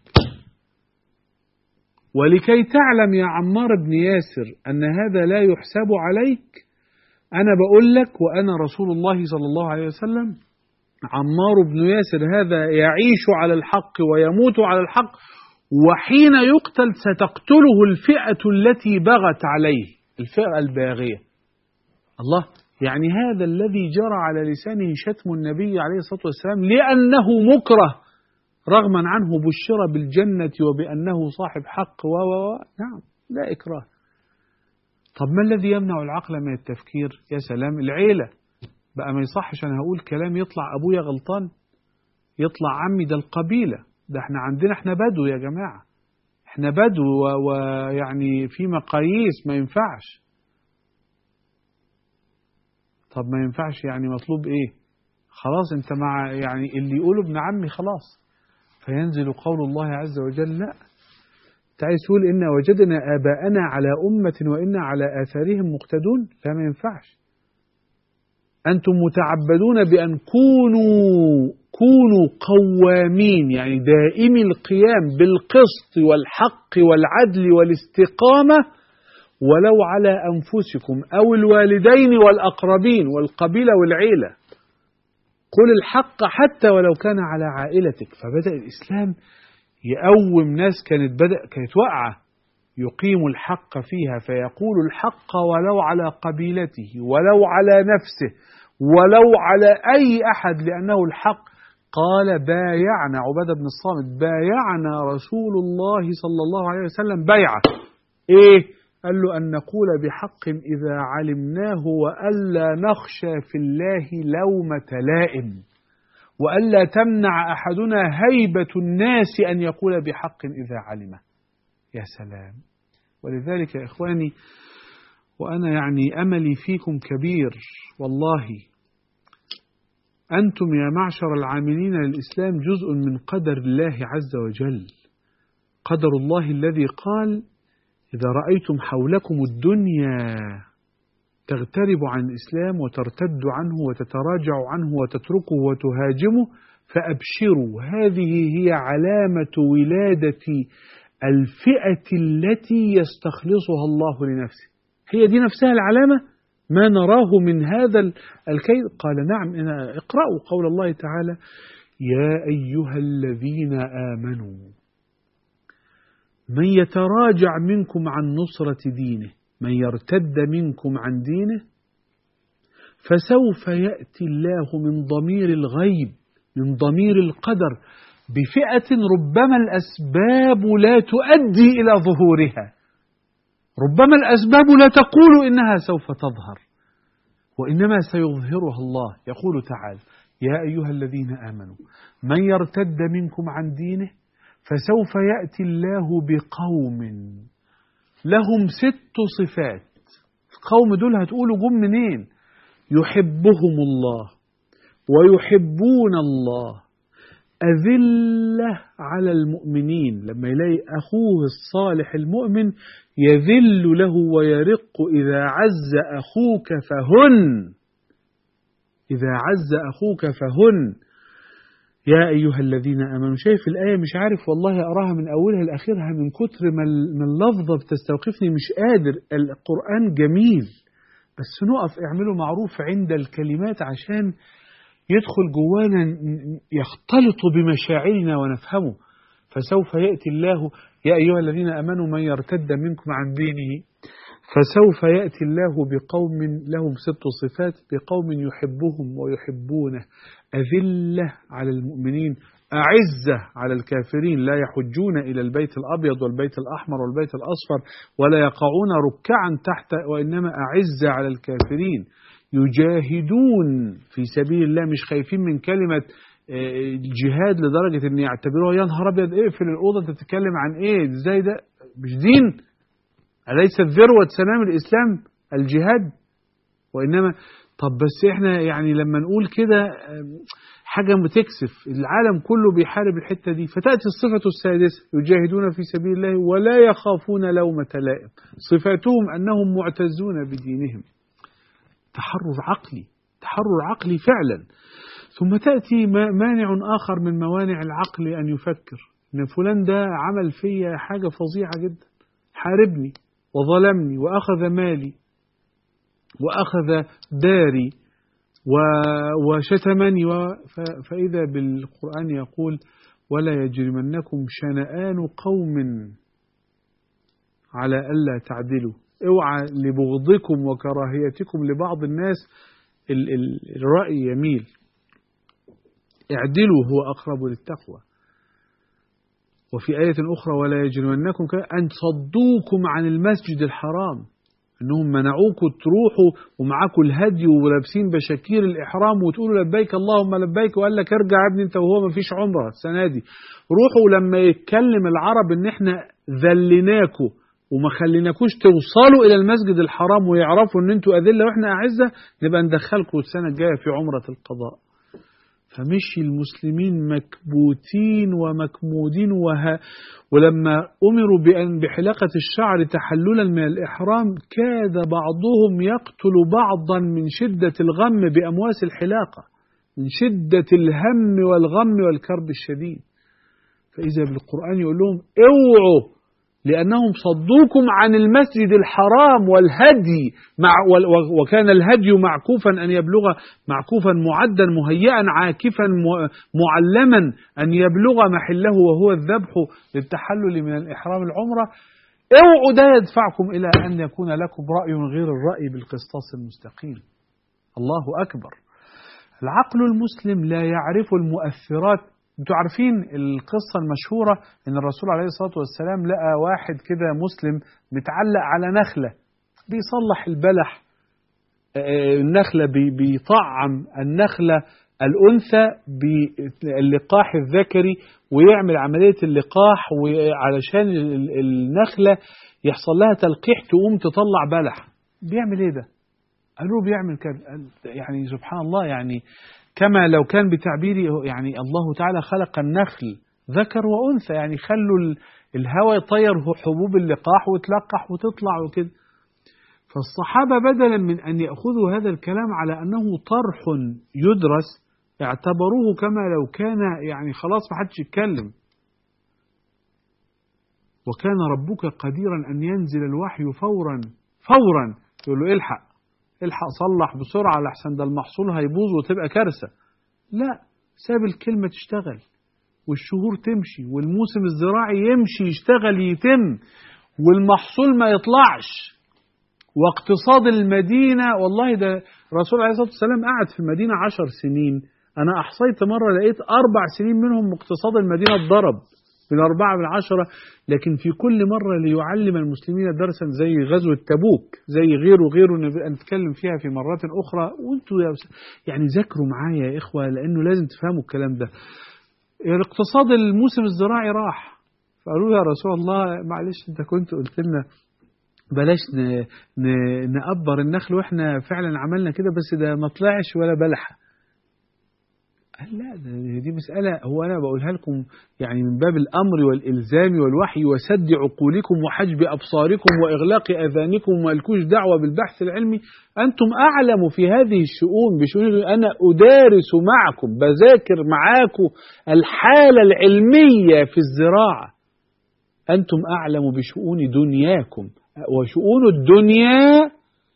ولكي تعلم يا عمار بن ياسر أن هذا لا يحسب عليك، أنا بقول لك وأنا رسول الله صلى الله عليه وسلم، عمار بن ياسر هذا يعيش على الحق ويموت على الحق، وحين يقتل ستقتله الفئة التي بغت عليه، الفئة الباغية. الله، يعني هذا الذي جرى على لسانه شتم النبي عليه الصلاة والسلام لأنه مكره رغما عنه بشر بالجنة وبأنه صاحب حق نعم، لا إكراه. طب ما الذي يمنع العقل من التفكير؟ يا سلام، العيلة بقى. ما يصحش أنا هقول كلام يطلع أبويا غلطان، يطلع عمي، ده القبيلة، ده احنا بدو يا جماعة، احنا بدو ويعني في مقاييس ما ينفعش. طب ما ينفعش يعني مطلوب ايه؟ خلاص انت مع يعني اللي يقوله ابن عمي خلاص. فينزل قول الله عز وجل لا، انت عايز تقول إن وجدنا آباءنا على أمة وإنا على آثارهم مقتدون؟ لا، ما ينفعش. أنتم متعبدون بأن كونوا قوامين، يعني دائمي القيام بالقسط والحق والعدل والاستقامة، ولو على أنفسكم أو الوالدين والأقربين والقبيلة والعيلة. قل الحق حتى ولو كان على عائلتك. فبدأ الإسلام يقوم ناس كانت واقعة، يقيم الحق فيها، فيقول الحق ولو على قبيلته ولو على نفسه ولو على أي أحد، لأنه الحق. قال بايعنا، عبادة بن الصامت، بايعنا رسول الله صلى الله عليه وسلم بيعة إيه؟ قال له أن نقول بحق إذا علمناه، وألا نخشى في الله لومة لائم، وألا تمنع أحدنا هيبة الناس أن يقول بحق إذا علمه. يا سلام. ولذلك يا إخواني، وأنا يعني أملي فيكم كبير والله، أنتم يا معشر العاملين للإسلام جزء من قدر الله عز وجل. قدر الله الذي قال إذا رأيتم حولكم الدنيا تغترب عن الإسلام وترتد عنه وتتراجع عنه وتتركه وتهاجمه فأبشروا، هذه هي علامة ولادة الفئة التي يستخلصها الله لنفسه. هي دي نفسها العلامة، ما نراه من هذا الكيد. قال نعم، اقرأوا قول الله تعالى يا أيها الذين آمنوا من يتراجع منكم عن نصرة دينه، من يرتد منكم عن دينه فسوف يأتي الله من ضمير الغيب، من ضمير القدر، بفئة ربما الأسباب لا تؤدي إلى ظهورها، ربما الأسباب لا تقول إنها سوف تظهر، وإنما سيظهرها الله. يقول تعالى يا أيها الذين آمنوا من يرتد منكم عن دينه فسوف يأتي الله بقوم لهم 6 صفات. القوم دول هتقولوا جم منين؟ يحبهم الله ويحبون الله، أذلة على المؤمنين، لما يلاقي أخوه الصالح المؤمن يذل له ويرق. إذا عز أخوك فهن، إذا عز أخوك فهن. يا أيها الذين آمنوا. شايف الآية؟ مش عارف والله أراها من أولها لآخرها من كتر ما اللفظة بتستوقفني، مش قادر. القرآن جميل، بس نقف اعملوا معروف عند الكلمات عشان يدخل جوانا، يختلط بمشاعرنا ونفهمه. فسوف يأتي الله يا أيها الذين آمنوا من يرتد منكم عن دينه فسوف يأتي الله بقوم لهم 6 صفات، بقوم يحبهم ويحبونه، أذلة على المؤمنين أعزة على الكافرين، لا يحجون إلى البيت الأبيض والبيت الأحمر والبيت الأصفر ولا يقعون ركعا تحت، وإنما أعزة على الكافرين، يجاهدون في سبيل الله، مش خايفين من كلمة الجهاد لدرجة أن يعتبروها يا نهار أبيض اقفل الأوضة أنت تتكلم عن إيه؟ إزاي ده؟ مش دين؟ أليس ذروة سنام الإسلام الجهاد؟ وإنما طب بس إحنا يعني لما نقول كده حاجة بتكسف، العالم كله بيحارب الحتة دي. فتأتي الصفة السادسة يجاهدون في سبيل الله ولا يخافون لومة لائم، صفاتهم أنهم معتزون بدينهم. تحرر عقلي، تحرر عقلي فعلا. ثم تأتي مانع آخر من موانع العقل أن يفكر إن فلان ده عمل فيا حاجة فظيعة جدا، حاربني وظلمني وأخذ مالي، وأخذ داري وشتمني فإذا بالقرآن يقول ولا يجرمنكم شنآن قوم على ألا تعدلوا. اوعى لبغضكم وكراهيتكم لبعض الناس الرأي يميل، اعدلوا هو أقرب للتقوى. وفي آية أخرى ولا يجرمنكم أن صدوكم عن المسجد الحرام، أنهم منعوكم تروحوا ومعاكم الهدي ولابسين بشاكير الإحرام وتقولوا لبيك اللهم لبيك، وقال لك ارجع يا ابني أنت وهو ما فيش عمرة السنة دي. روحوا لما يتكلم العرب إن إحنا ذلناكم وما خليناكوش توصلوا إلى المسجد الحرام ويعرفوا إن أنتوا أذلة وإحنا أعزة، نبقى ندخلكم السنة الجاية في عمرة القضاء. فمشي المسلمين مكبوتين ومكمودين ولما أمروا بحلاقة الشعر تحللا من الإحرام كاد بعضهم يقتل بعضا من شدة الغم بأمواس الحلاقة، من شدة الهم والغم والكرب الشديد. فإذا بالقرآن يقول لهم اوعوا لأنهم صدوكم عن المسجد الحرام والهدي وكان الهدي معكوفا أن يبلغ معكوفا معدا مهيئا عاكفا معلما أن يبلغ محله وهو الذبح للتحلل من الإحرام العمرة. اوعوا ده يدفعكم إلى أن يكون لكم رأي غير الرأي بالقسطاس المستقيم. الله أكبر. العقل المسلم لا يعرف المؤثرات. انتوا عارفين القصة المشهورة ان الرسول عليه الصلاة والسلام لقى واحد كده مسلم متعلق على نخلة بيصلح البلح، النخلة بيطعم النخلة الأنثى باللقاح الذكري ويعمل عملية اللقاح وعلشان النخلة يحصل لها تلقيح تقوم تطلع بلح. بيعمل ايه ده؟ قالوا بيعمل كده. يعني سبحان الله، يعني كما لو كان بتعبيري يعني الله تعالى خلق النخل ذكر وأنثى، يعني خلوا الهواء يطير حبوب اللقاح وتلقح وتطلع وكده. فالصحابة بدلا من أن يأخذوا هذا الكلام على أنه طرح يدرس اعتبروه كما لو كان يعني خلاص ما حدش يتكلم. وكان ربك قديرا أن ينزل الوحي فورا يقول له الحق صلح بسرعة لحسن ده المحصول هيبوظ وتبقى كارثة. لا، ساب الكلمة تشتغل والشهور تمشي والموسم الزراعي يمشي يشتغل يتم والمحصول ما يطلعش واقتصاد المدينة. والله ده الرسول عليه الصلاة والسلام قعد في المدينة 10 سنين. أنا أحصيت مرة لقيت 4 سنين منهم اقتصاد المدينة اتضرب من 4 من 10، لكن في كل مرة ليعلم المسلمين درسا زي غزوة تبوك زي غيره نتكلم فيها في مرات أخرى. وانتوا يعني ذاكروا معايا يا إخوة لأنه لازم تفهموا الكلام ده. الاقتصاد الموسم الزراعي راح، فقالوا يا رسول الله معلش انت كنت قلت لنا بلاش نقبر النخل واحنا فعلا عملنا كده بس ده ما طلعش ولا بلحة. قال لا دي مسألة هو أنا بقولها لكم يعني من باب الأمر والإلزام والوحي وسد عقولكم وحجب أبصاركم وإغلاق أذانكم ومالكوش دعوة بالبحث العلمي. أنتم أعلم في هذه الشؤون بشؤون. أنا أدارس معكم بذاكر معاكم الحالة العلمية في الزراعة. أنتم أعلم بشؤون دنياكم وشؤون الدنيا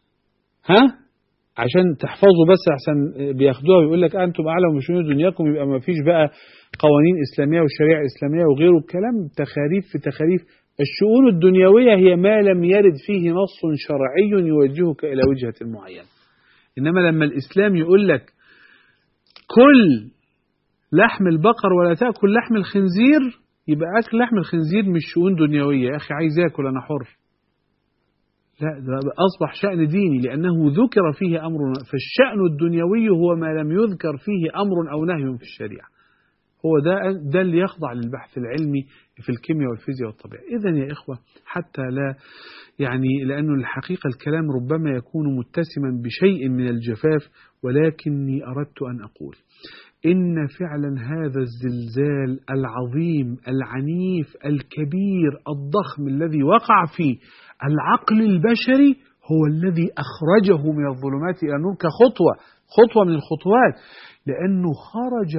عشان تحفظوا بس عشان بياخدوها ويقول لك أنتم أعلم بشؤون دنياكم، يبقى ما فيش بقى قوانين إسلامية والشريعة الإسلامية وغيره الكلام تخاريف في تخاريف. الشؤون الدنيوية هي ما لم يرد فيه نص شرعي يوجهك إلى وجهة معينة. إنما لما الإسلام يقول لك كل لحم البقر ولا تأكل لحم الخنزير، يبقى أكل لحم الخنزير مش شؤون دنيوية. يا أخي عايز أكل أنا حر. لا، ده أصبح شأن ديني لأنه ذكر فيه أمر. فالشأن الدنيوي هو ما لم يذكر فيه أمر أو نهي في الشريعة. هو ده اللي يخضع للبحث العلمي في الكيمياء والفيزياء والطبيعة. إذن يا إخوة حتى لا يعني لأنه الحقيقة الكلام ربما يكون متسما بشيء من الجفاف، ولكني أردت أن أقول إن فعلا هذا الزلزال العظيم العنيف الكبير الضخم الذي وقع فيه العقل البشري هو الذي أخرجه من الظلمات إلى النور كخطوة من الخطوات، لأنه خرج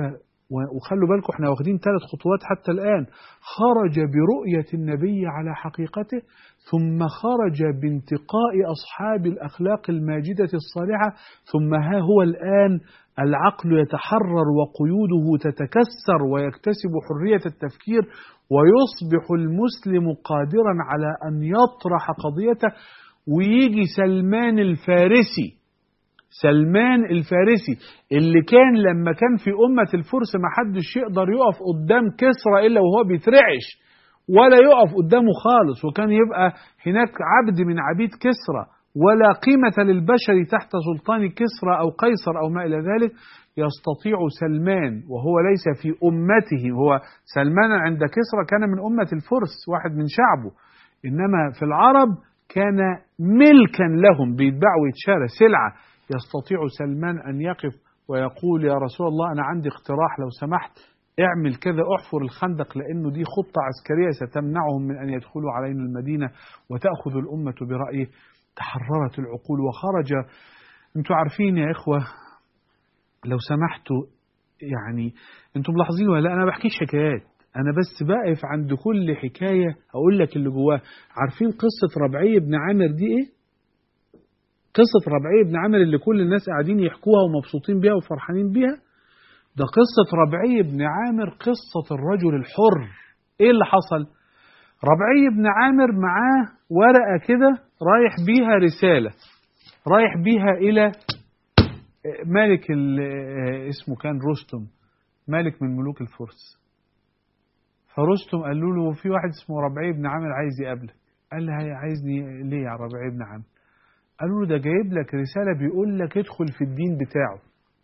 وخلوا بالكم احنا واخدين 3 خطوات حتى الآن. خرج برؤية النبي على حقيقته، ثم خرج بانتقاء أصحاب الأخلاق الماجدة الصالحة، ثم ها هو الآن العقل يتحرر وقيوده تتكسر ويكتسب حرية التفكير، ويصبح المسلم قادرا على أن يطرح قضيته. ويجي سلمان الفارسي، سلمان الفارسي اللي كان لما كان في أمة الفرس ما حدش يقدر يقف قدام كسرى إلا وهو بيترعش، ولا يقف قدامه خالص، وكان يبقى هناك عبد من عبيد كسرى، ولا قيمة للبشر تحت سلطان كسرى أو قيصر أو ما إلى ذلك. يستطيع سلمان وهو ليس في أمته، هو سلمان عند كسرى كان من أمة الفرس، واحد من شعبه، إنما في العرب كان ملكا لهم، بيتباع ويتشارى سلعة. يستطيع سلمان أن يقف ويقول يا رسول الله أنا عندي اقتراح، لو سمحت اعمل كذا، احفر الخندق، لأنه دي خطة عسكرية ستمنعهم من أن يدخلوا علينا المدينة وتأخذ الأمة برأيه. تحررت العقول وخرج. انتوا عارفين يا إخوة، لو سمحتوا يعني انتوا ملاحظين ولا لا، أنا بحكيش حكايات، أنا بس بقف عند كل حكاية أقول لك اللي جواه. عارفين قصة ربعي بن عامر دي إيه؟ قصة ربعي بن عامر اللي كل الناس قاعدين يحكوها ومبسوطين بيها وفرحانين بيها، ده قصة ربعي بن عامر، قصة الرجل الحر. إيه اللي حصل؟ ربعي بن عامر معاه ورقة كده رايح بيها رسالة، رايح بيها إلى ملك اسمه كان رستم، ملك من ملوك الفرس. فرستم قال له في واحد اسمه ربعي بن عامر عايز يقابلك. قال له عايزني ليه يا ربعي بن عامر؟ قالوا له ده جايب لك رسالة بيقول لك ادخل في الدين بتاعه.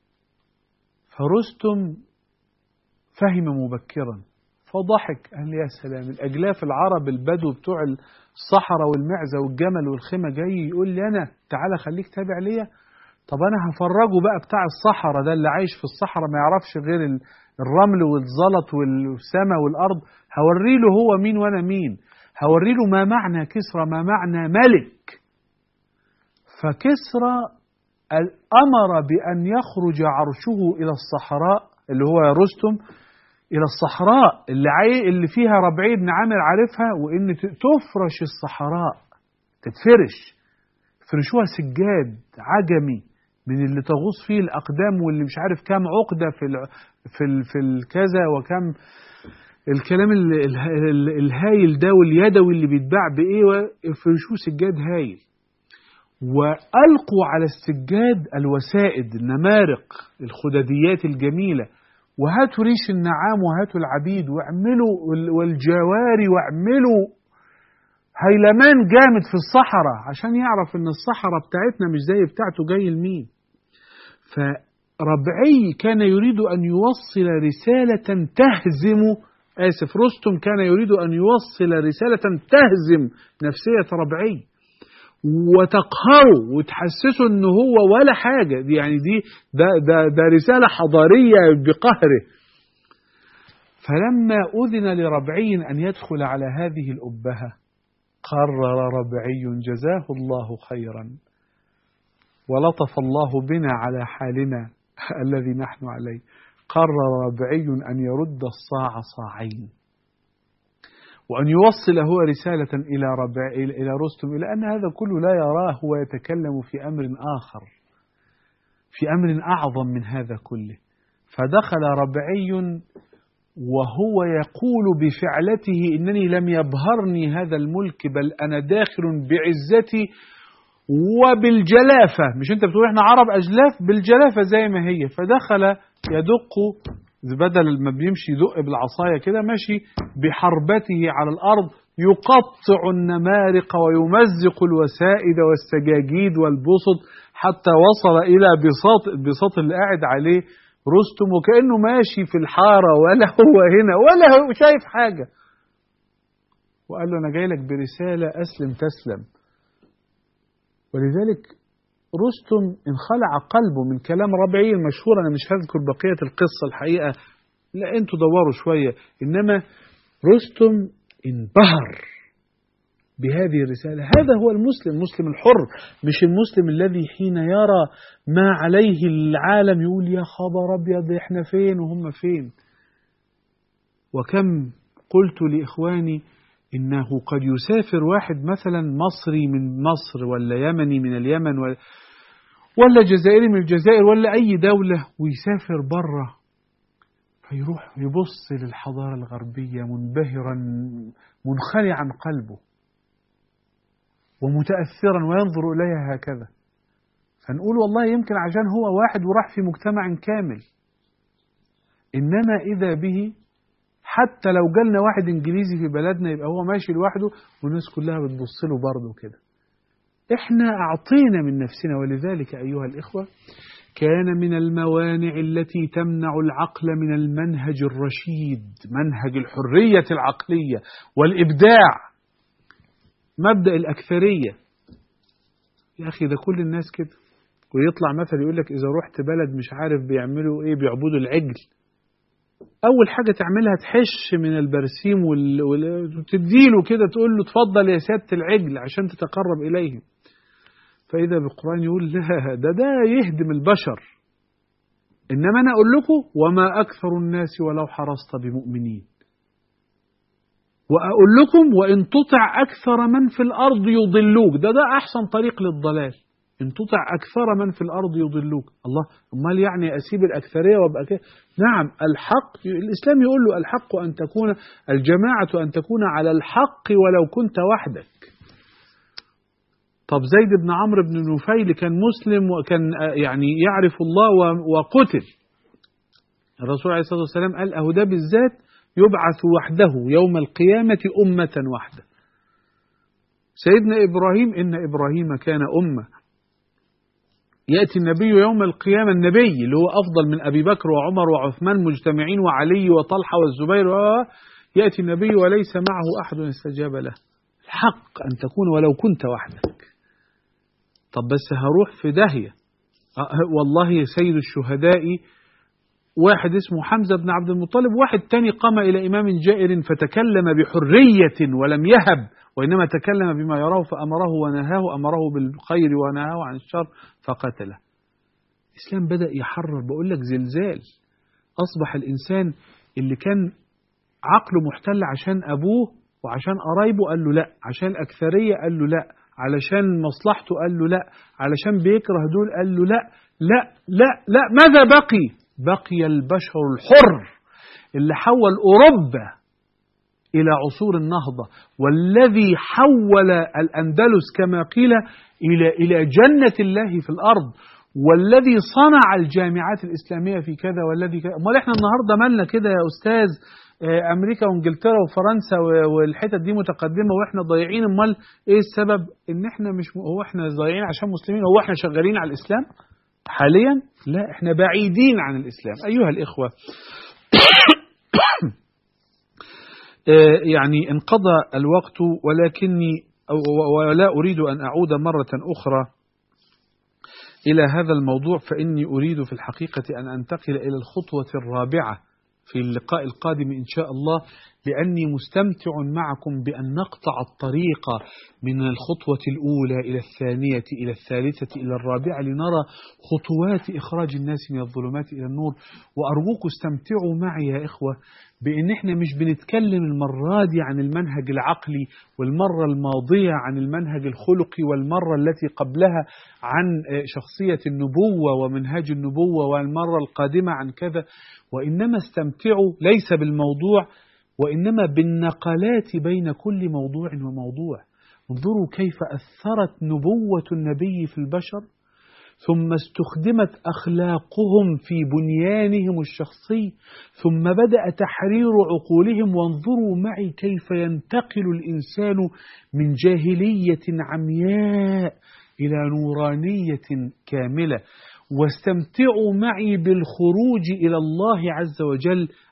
فرستم فهم مبكرا فضحك، قال يا سلام، الأجلاف العرب البدو بتوع الصحراء والمعزة والجمل والخيمة جاي يقول لي أنا تعالى خليك تابع ليا؟ طب أنا هفرجه بقى بتاع الصحراء ده اللي عايش في الصحراء ما يعرفش غير الرمل والزلط والسماء والأرض، هوري له هو مين وأنا مين، هوري له ما معنى كسرى، ما معنى ملك. فكسرى أمر بأن يخرج عرشه إلى الصحراء، اللي هو رستم، إلى الصحراء اللي فيها ربعي بن عامر عارفها، وإن تفرش الصحراء، تتفرش، فرشوها سجاد عجمي من اللي تغوص فيه الأقدام، واللي مش عارف كام عقدة في الكذا، وكم الكلام الهايل ده واليدوي اللي بيتباع بإيه، فرشوه سجاد هايل. وألقوا على السجاد الوسائد، النمارق، الخدديات الجميلة، وهاتوا ريش النعام وهاتوا العبيد واعملوا والجواري، واعملوا هيلمان جامد في الصحراء عشان يعرف ان الصحراء بتاعتنا مش زي بتاعته جاي لمين. فربعي كان يريد أن يوصل رسالة تهزم، رستم كان يريد أن يوصل رسالة تهزم نفسية ربعي وتقهره وتحسسه انه هو ولا حاجة، يعني ده رسالة حضارية بقهره. فلما أذن لربعي أن يدخل على هذه الأبهة، قرر ربعي جزاه الله خيرا ولطف الله بنا على حالنا الذي نحن عليه، قرر ربعي أن يرد الصاع صاعين، وأن يوصل هو رسالة إلى رستم، إلى أن هذا كله لا يراه، هو يتكلم في أمر آخر، في أمر أعظم من هذا كله. فدخل ربعي وهو يقول بفعلته إنني لم يبهرني هذا الملك، بل أنا داخل بعزتي وبالجلافة، مش أنت بتقول إحنا عرب أجلاف، بالجلافة زي ما هي. فدخل يدق، بدل ما بيمشي يدق بالعصاية كده، ماشي بحربته على الأرض يقطع النمارق ويمزق الوسائد والسجاجيد والبسط، حتى وصل إلى بساط اللي قاعد عليه رستم، وكأنه ماشي في الحارة ولا هو هنا ولا هو شايف حاجة. وقال له أنا جاي لك برسالة، أسلم تسلم. ولذلك رستم انخلع قلبه من كلام ربعي المشهور. أنا مش هذكر بقية القصة الحقيقة، لا أنتوا دوروا شوية. إنما رستم انبهر بهذه الرسالة. هذا هو المسلم، المسلم الحر، مش المسلم الذي حين يرى ما عليه العالم يقول يا خبر أبيض إحنا فين وهم فين. وكم قلت لإخواني إنه قد يسافر واحد مثلا مصري من مصر، ولا يمني من اليمن، ولا جزائري من الجزائر، ولا أي دولة، ويسافر بره فيروح يبص للحضارة الغربية منبهرا منخلعا قلبه ومتأثرا وينظر إليها هكذا، فنقول والله يمكن عشان هو واحد وراح في مجتمع كامل. إنما إذا به حتى لو جالنا واحد إنجليزي في بلدنا يبقى هو ماشي لوحده والناس كلها بتبص له برضه كده. إحنا أعطينا من نفسنا. ولذلك أيها الإخوة كان من الموانع التي تمنع العقل من المنهج الرشيد، منهج الحرية العقلية والإبداع، مبدأ الأكثرية. يا أخي ده كل الناس كده. ويطلع مثل يقول لك إذا رحت بلد مش عارف بيعملوا إيه، بيعبدوا العجل، أول حاجة تعملها تحش من البرسيم وتديله كده، تقول له اتفضل يا سيادة العجل عشان تتقرب إليه. فإذا بالقرآن يقول لا، ده يهدم البشر. إنما أنا أقول لكم وما أكثر الناس ولو حرصت بمؤمنين. وأقول لكم وإن تطع أكثر من في الأرض يضلوك، ده أحسن طريق للضلال، إن تطع أكثر من في الأرض يضلوك. الله، أمال يعني أسيب الأكثرية وأبقى كده؟ نعم، الحق الإسلام يقول له الحق أن تكون الجماعة، أن تكون على الحق ولو كنت وحدك. طب زيد بن عمرو بن نفيل كان مسلم وكان يعني يعرف الله وقتل. الرسول عليه الصلاة والسلام قال أهو ده بالذات يبعث وحده يوم القيامة أمة واحدة. سيدنا إبراهيم إن إبراهيم كان أمة، يأتي النبي يوم القيامة، النبي اللي هو أفضل من أبي بكر وعمر وعثمان مجتمعين وعلي وطلحة والزبير، يأتي النبي وليس معه أحد استجاب له. الحق أن تكون ولو كنت وحدك. طب بس هروح في داهية. والله سيد الشهداء واحد اسمه حمزة بن عبد المطلب، واحد تاني قام إلى إمام جائر فتكلم بحرية ولم يهب، وإنما تكلم بما يراه فأمره ونهاه، أمره بالخير ونهاه عن الشر فقتله. الإسلام بدأ يحرر، بقول لك زلزال. أصبح الإنسان اللي كان عقله محتل عشان أبوه وعشان قرايبه قال له لا، عشان الأكثرية قال له لا، علشان مصلحته قال له لا، علشان بيكره دول قال له لا لا لا لا. ماذا بقي؟ بقي البشر الحر اللي حول أوروبا إلى عصور النهضة، والذي حول الأندلس كما قيل إلى جنة الله في الأرض، والذي صنع الجامعات الإسلامية في كذا والذي كذا. أمال إحنا النهاردة مالنا كده يا أستاذ؟ أمريكا وإنجلترا وفرنسا والحتت دي متقدمة وإحنا ضايعين. أمال إيه السبب؟ إن إحنا مش هو إحنا ضايعين عشان مسلمين؟ هو إحنا شغالين على الإسلام حاليا؟ لا، إحنا بعيدين عن الإسلام. أيها الإخوة يعني انقضى الوقت، ولكني ولا أريد أن أعود مرة أخرى إلى هذا الموضوع، فإني أريد في الحقيقة أن أنتقل إلى الخطوة الرابعة في اللقاء القادم إن شاء الله، لأني مستمتع معكم بأن نقطع الطريق من الخطوة الأولى إلى الثانية إلى الثالثة إلى الرابعة، لنرى خطوات إخراج الناس من الظلمات إلى النور. وأرجوكم استمتعوا معي يا إخوة بأن احنا مش بنتكلم المرة دي عن المنهج العقلي، والمرة الماضية عن المنهج الخلقي، والمرة التي قبلها عن شخصية النبوة ومنهاج النبوة، والمرة القادمة عن كذا. وإنما استمتعوا ليس بالموضوع، وإنما بالنقلات بين كل موضوع وموضوع. انظروا كيف أثرت نبوة النبي في البشر، ثم استخدمت أخلاقهم في بنيانهم الشخصي، ثم بدأ تحرير عقولهم. وانظروا معي كيف ينتقل الإنسان من جاهلية عمياء إلى نورانية كاملة. واستمتعوا معي بالخروج إلى الله عز وجل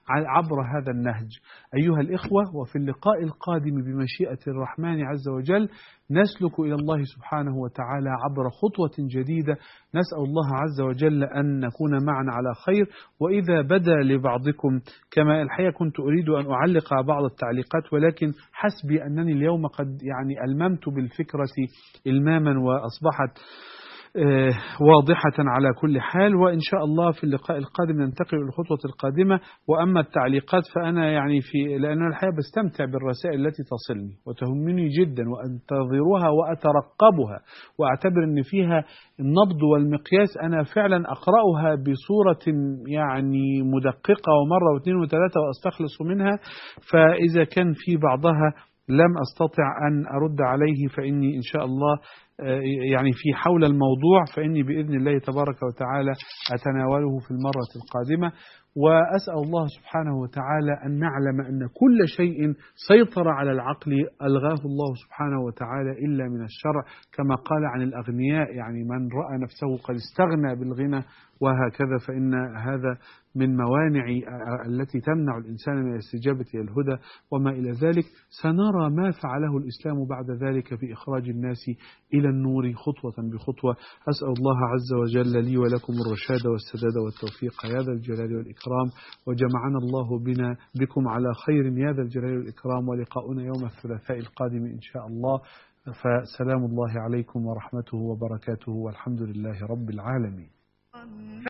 عبر هذا النهج أيها الإخوة. وفي اللقاء القادم بمشيئة الرحمن عز وجل نسلك إلى الله سبحانه وتعالى عبر خطوة جديدة، نسأل الله عز وجل أن نكون معنا على خير. وإذا بدا لبعضكم، كما الحقيقة كنت أريد أن أعلق على بعض التعليقات، ولكن حسبي أنني اليوم قد ألممت بالفكرة إلماما وأصبحت واضحة على كل حال. وإن شاء الله في اللقاء القادم ننتقل إلى الخطوة القادمة. وأما التعليقات فأنا لأن الحقيقة بستمتع بالرسائل التي تصلني وتهمني جدا وأنتظرها وأترقبها، وأعتبر أن فيها النبض والمقياس. أنا فعلا أقرأها بصورة مدققة ومرة واثنين وثلاثة وأستخلص منها، فإذا كان في بعضها لم أستطع أن أرد عليه فإني إن شاء الله في حول الموضوع فإني بإذن الله تبارك وتعالى أتناوله في المرة القادمة. وأسأل الله سبحانه وتعالى أن نعلم أن كل شيء سيطر على العقل ألغاه الله سبحانه وتعالى إلا من الشرع، كما قال عن الأغنياء من رأى نفسه قد استغنى بالغنى وهكذا، فإن هذا من موانع التي تمنع الإنسان من الاستجابة إلى الهدى وما إلى ذلك. سنرى ما فعله الإسلام بعد ذلك في إخراج الناس إلى النور خطوة بخطوة. أسأل الله عز وجل لي ولكم الرشاد والسداد والتوفيق يا ذا الجلال والإكرام، وجمعنا الله بكم على خير يا ذا الجلال والإكرام، ولقاؤنا يوم الثلاثاء القادم إن شاء الله. فسلام الله عليكم ورحمته وبركاته، والحمد لله رب العالمين.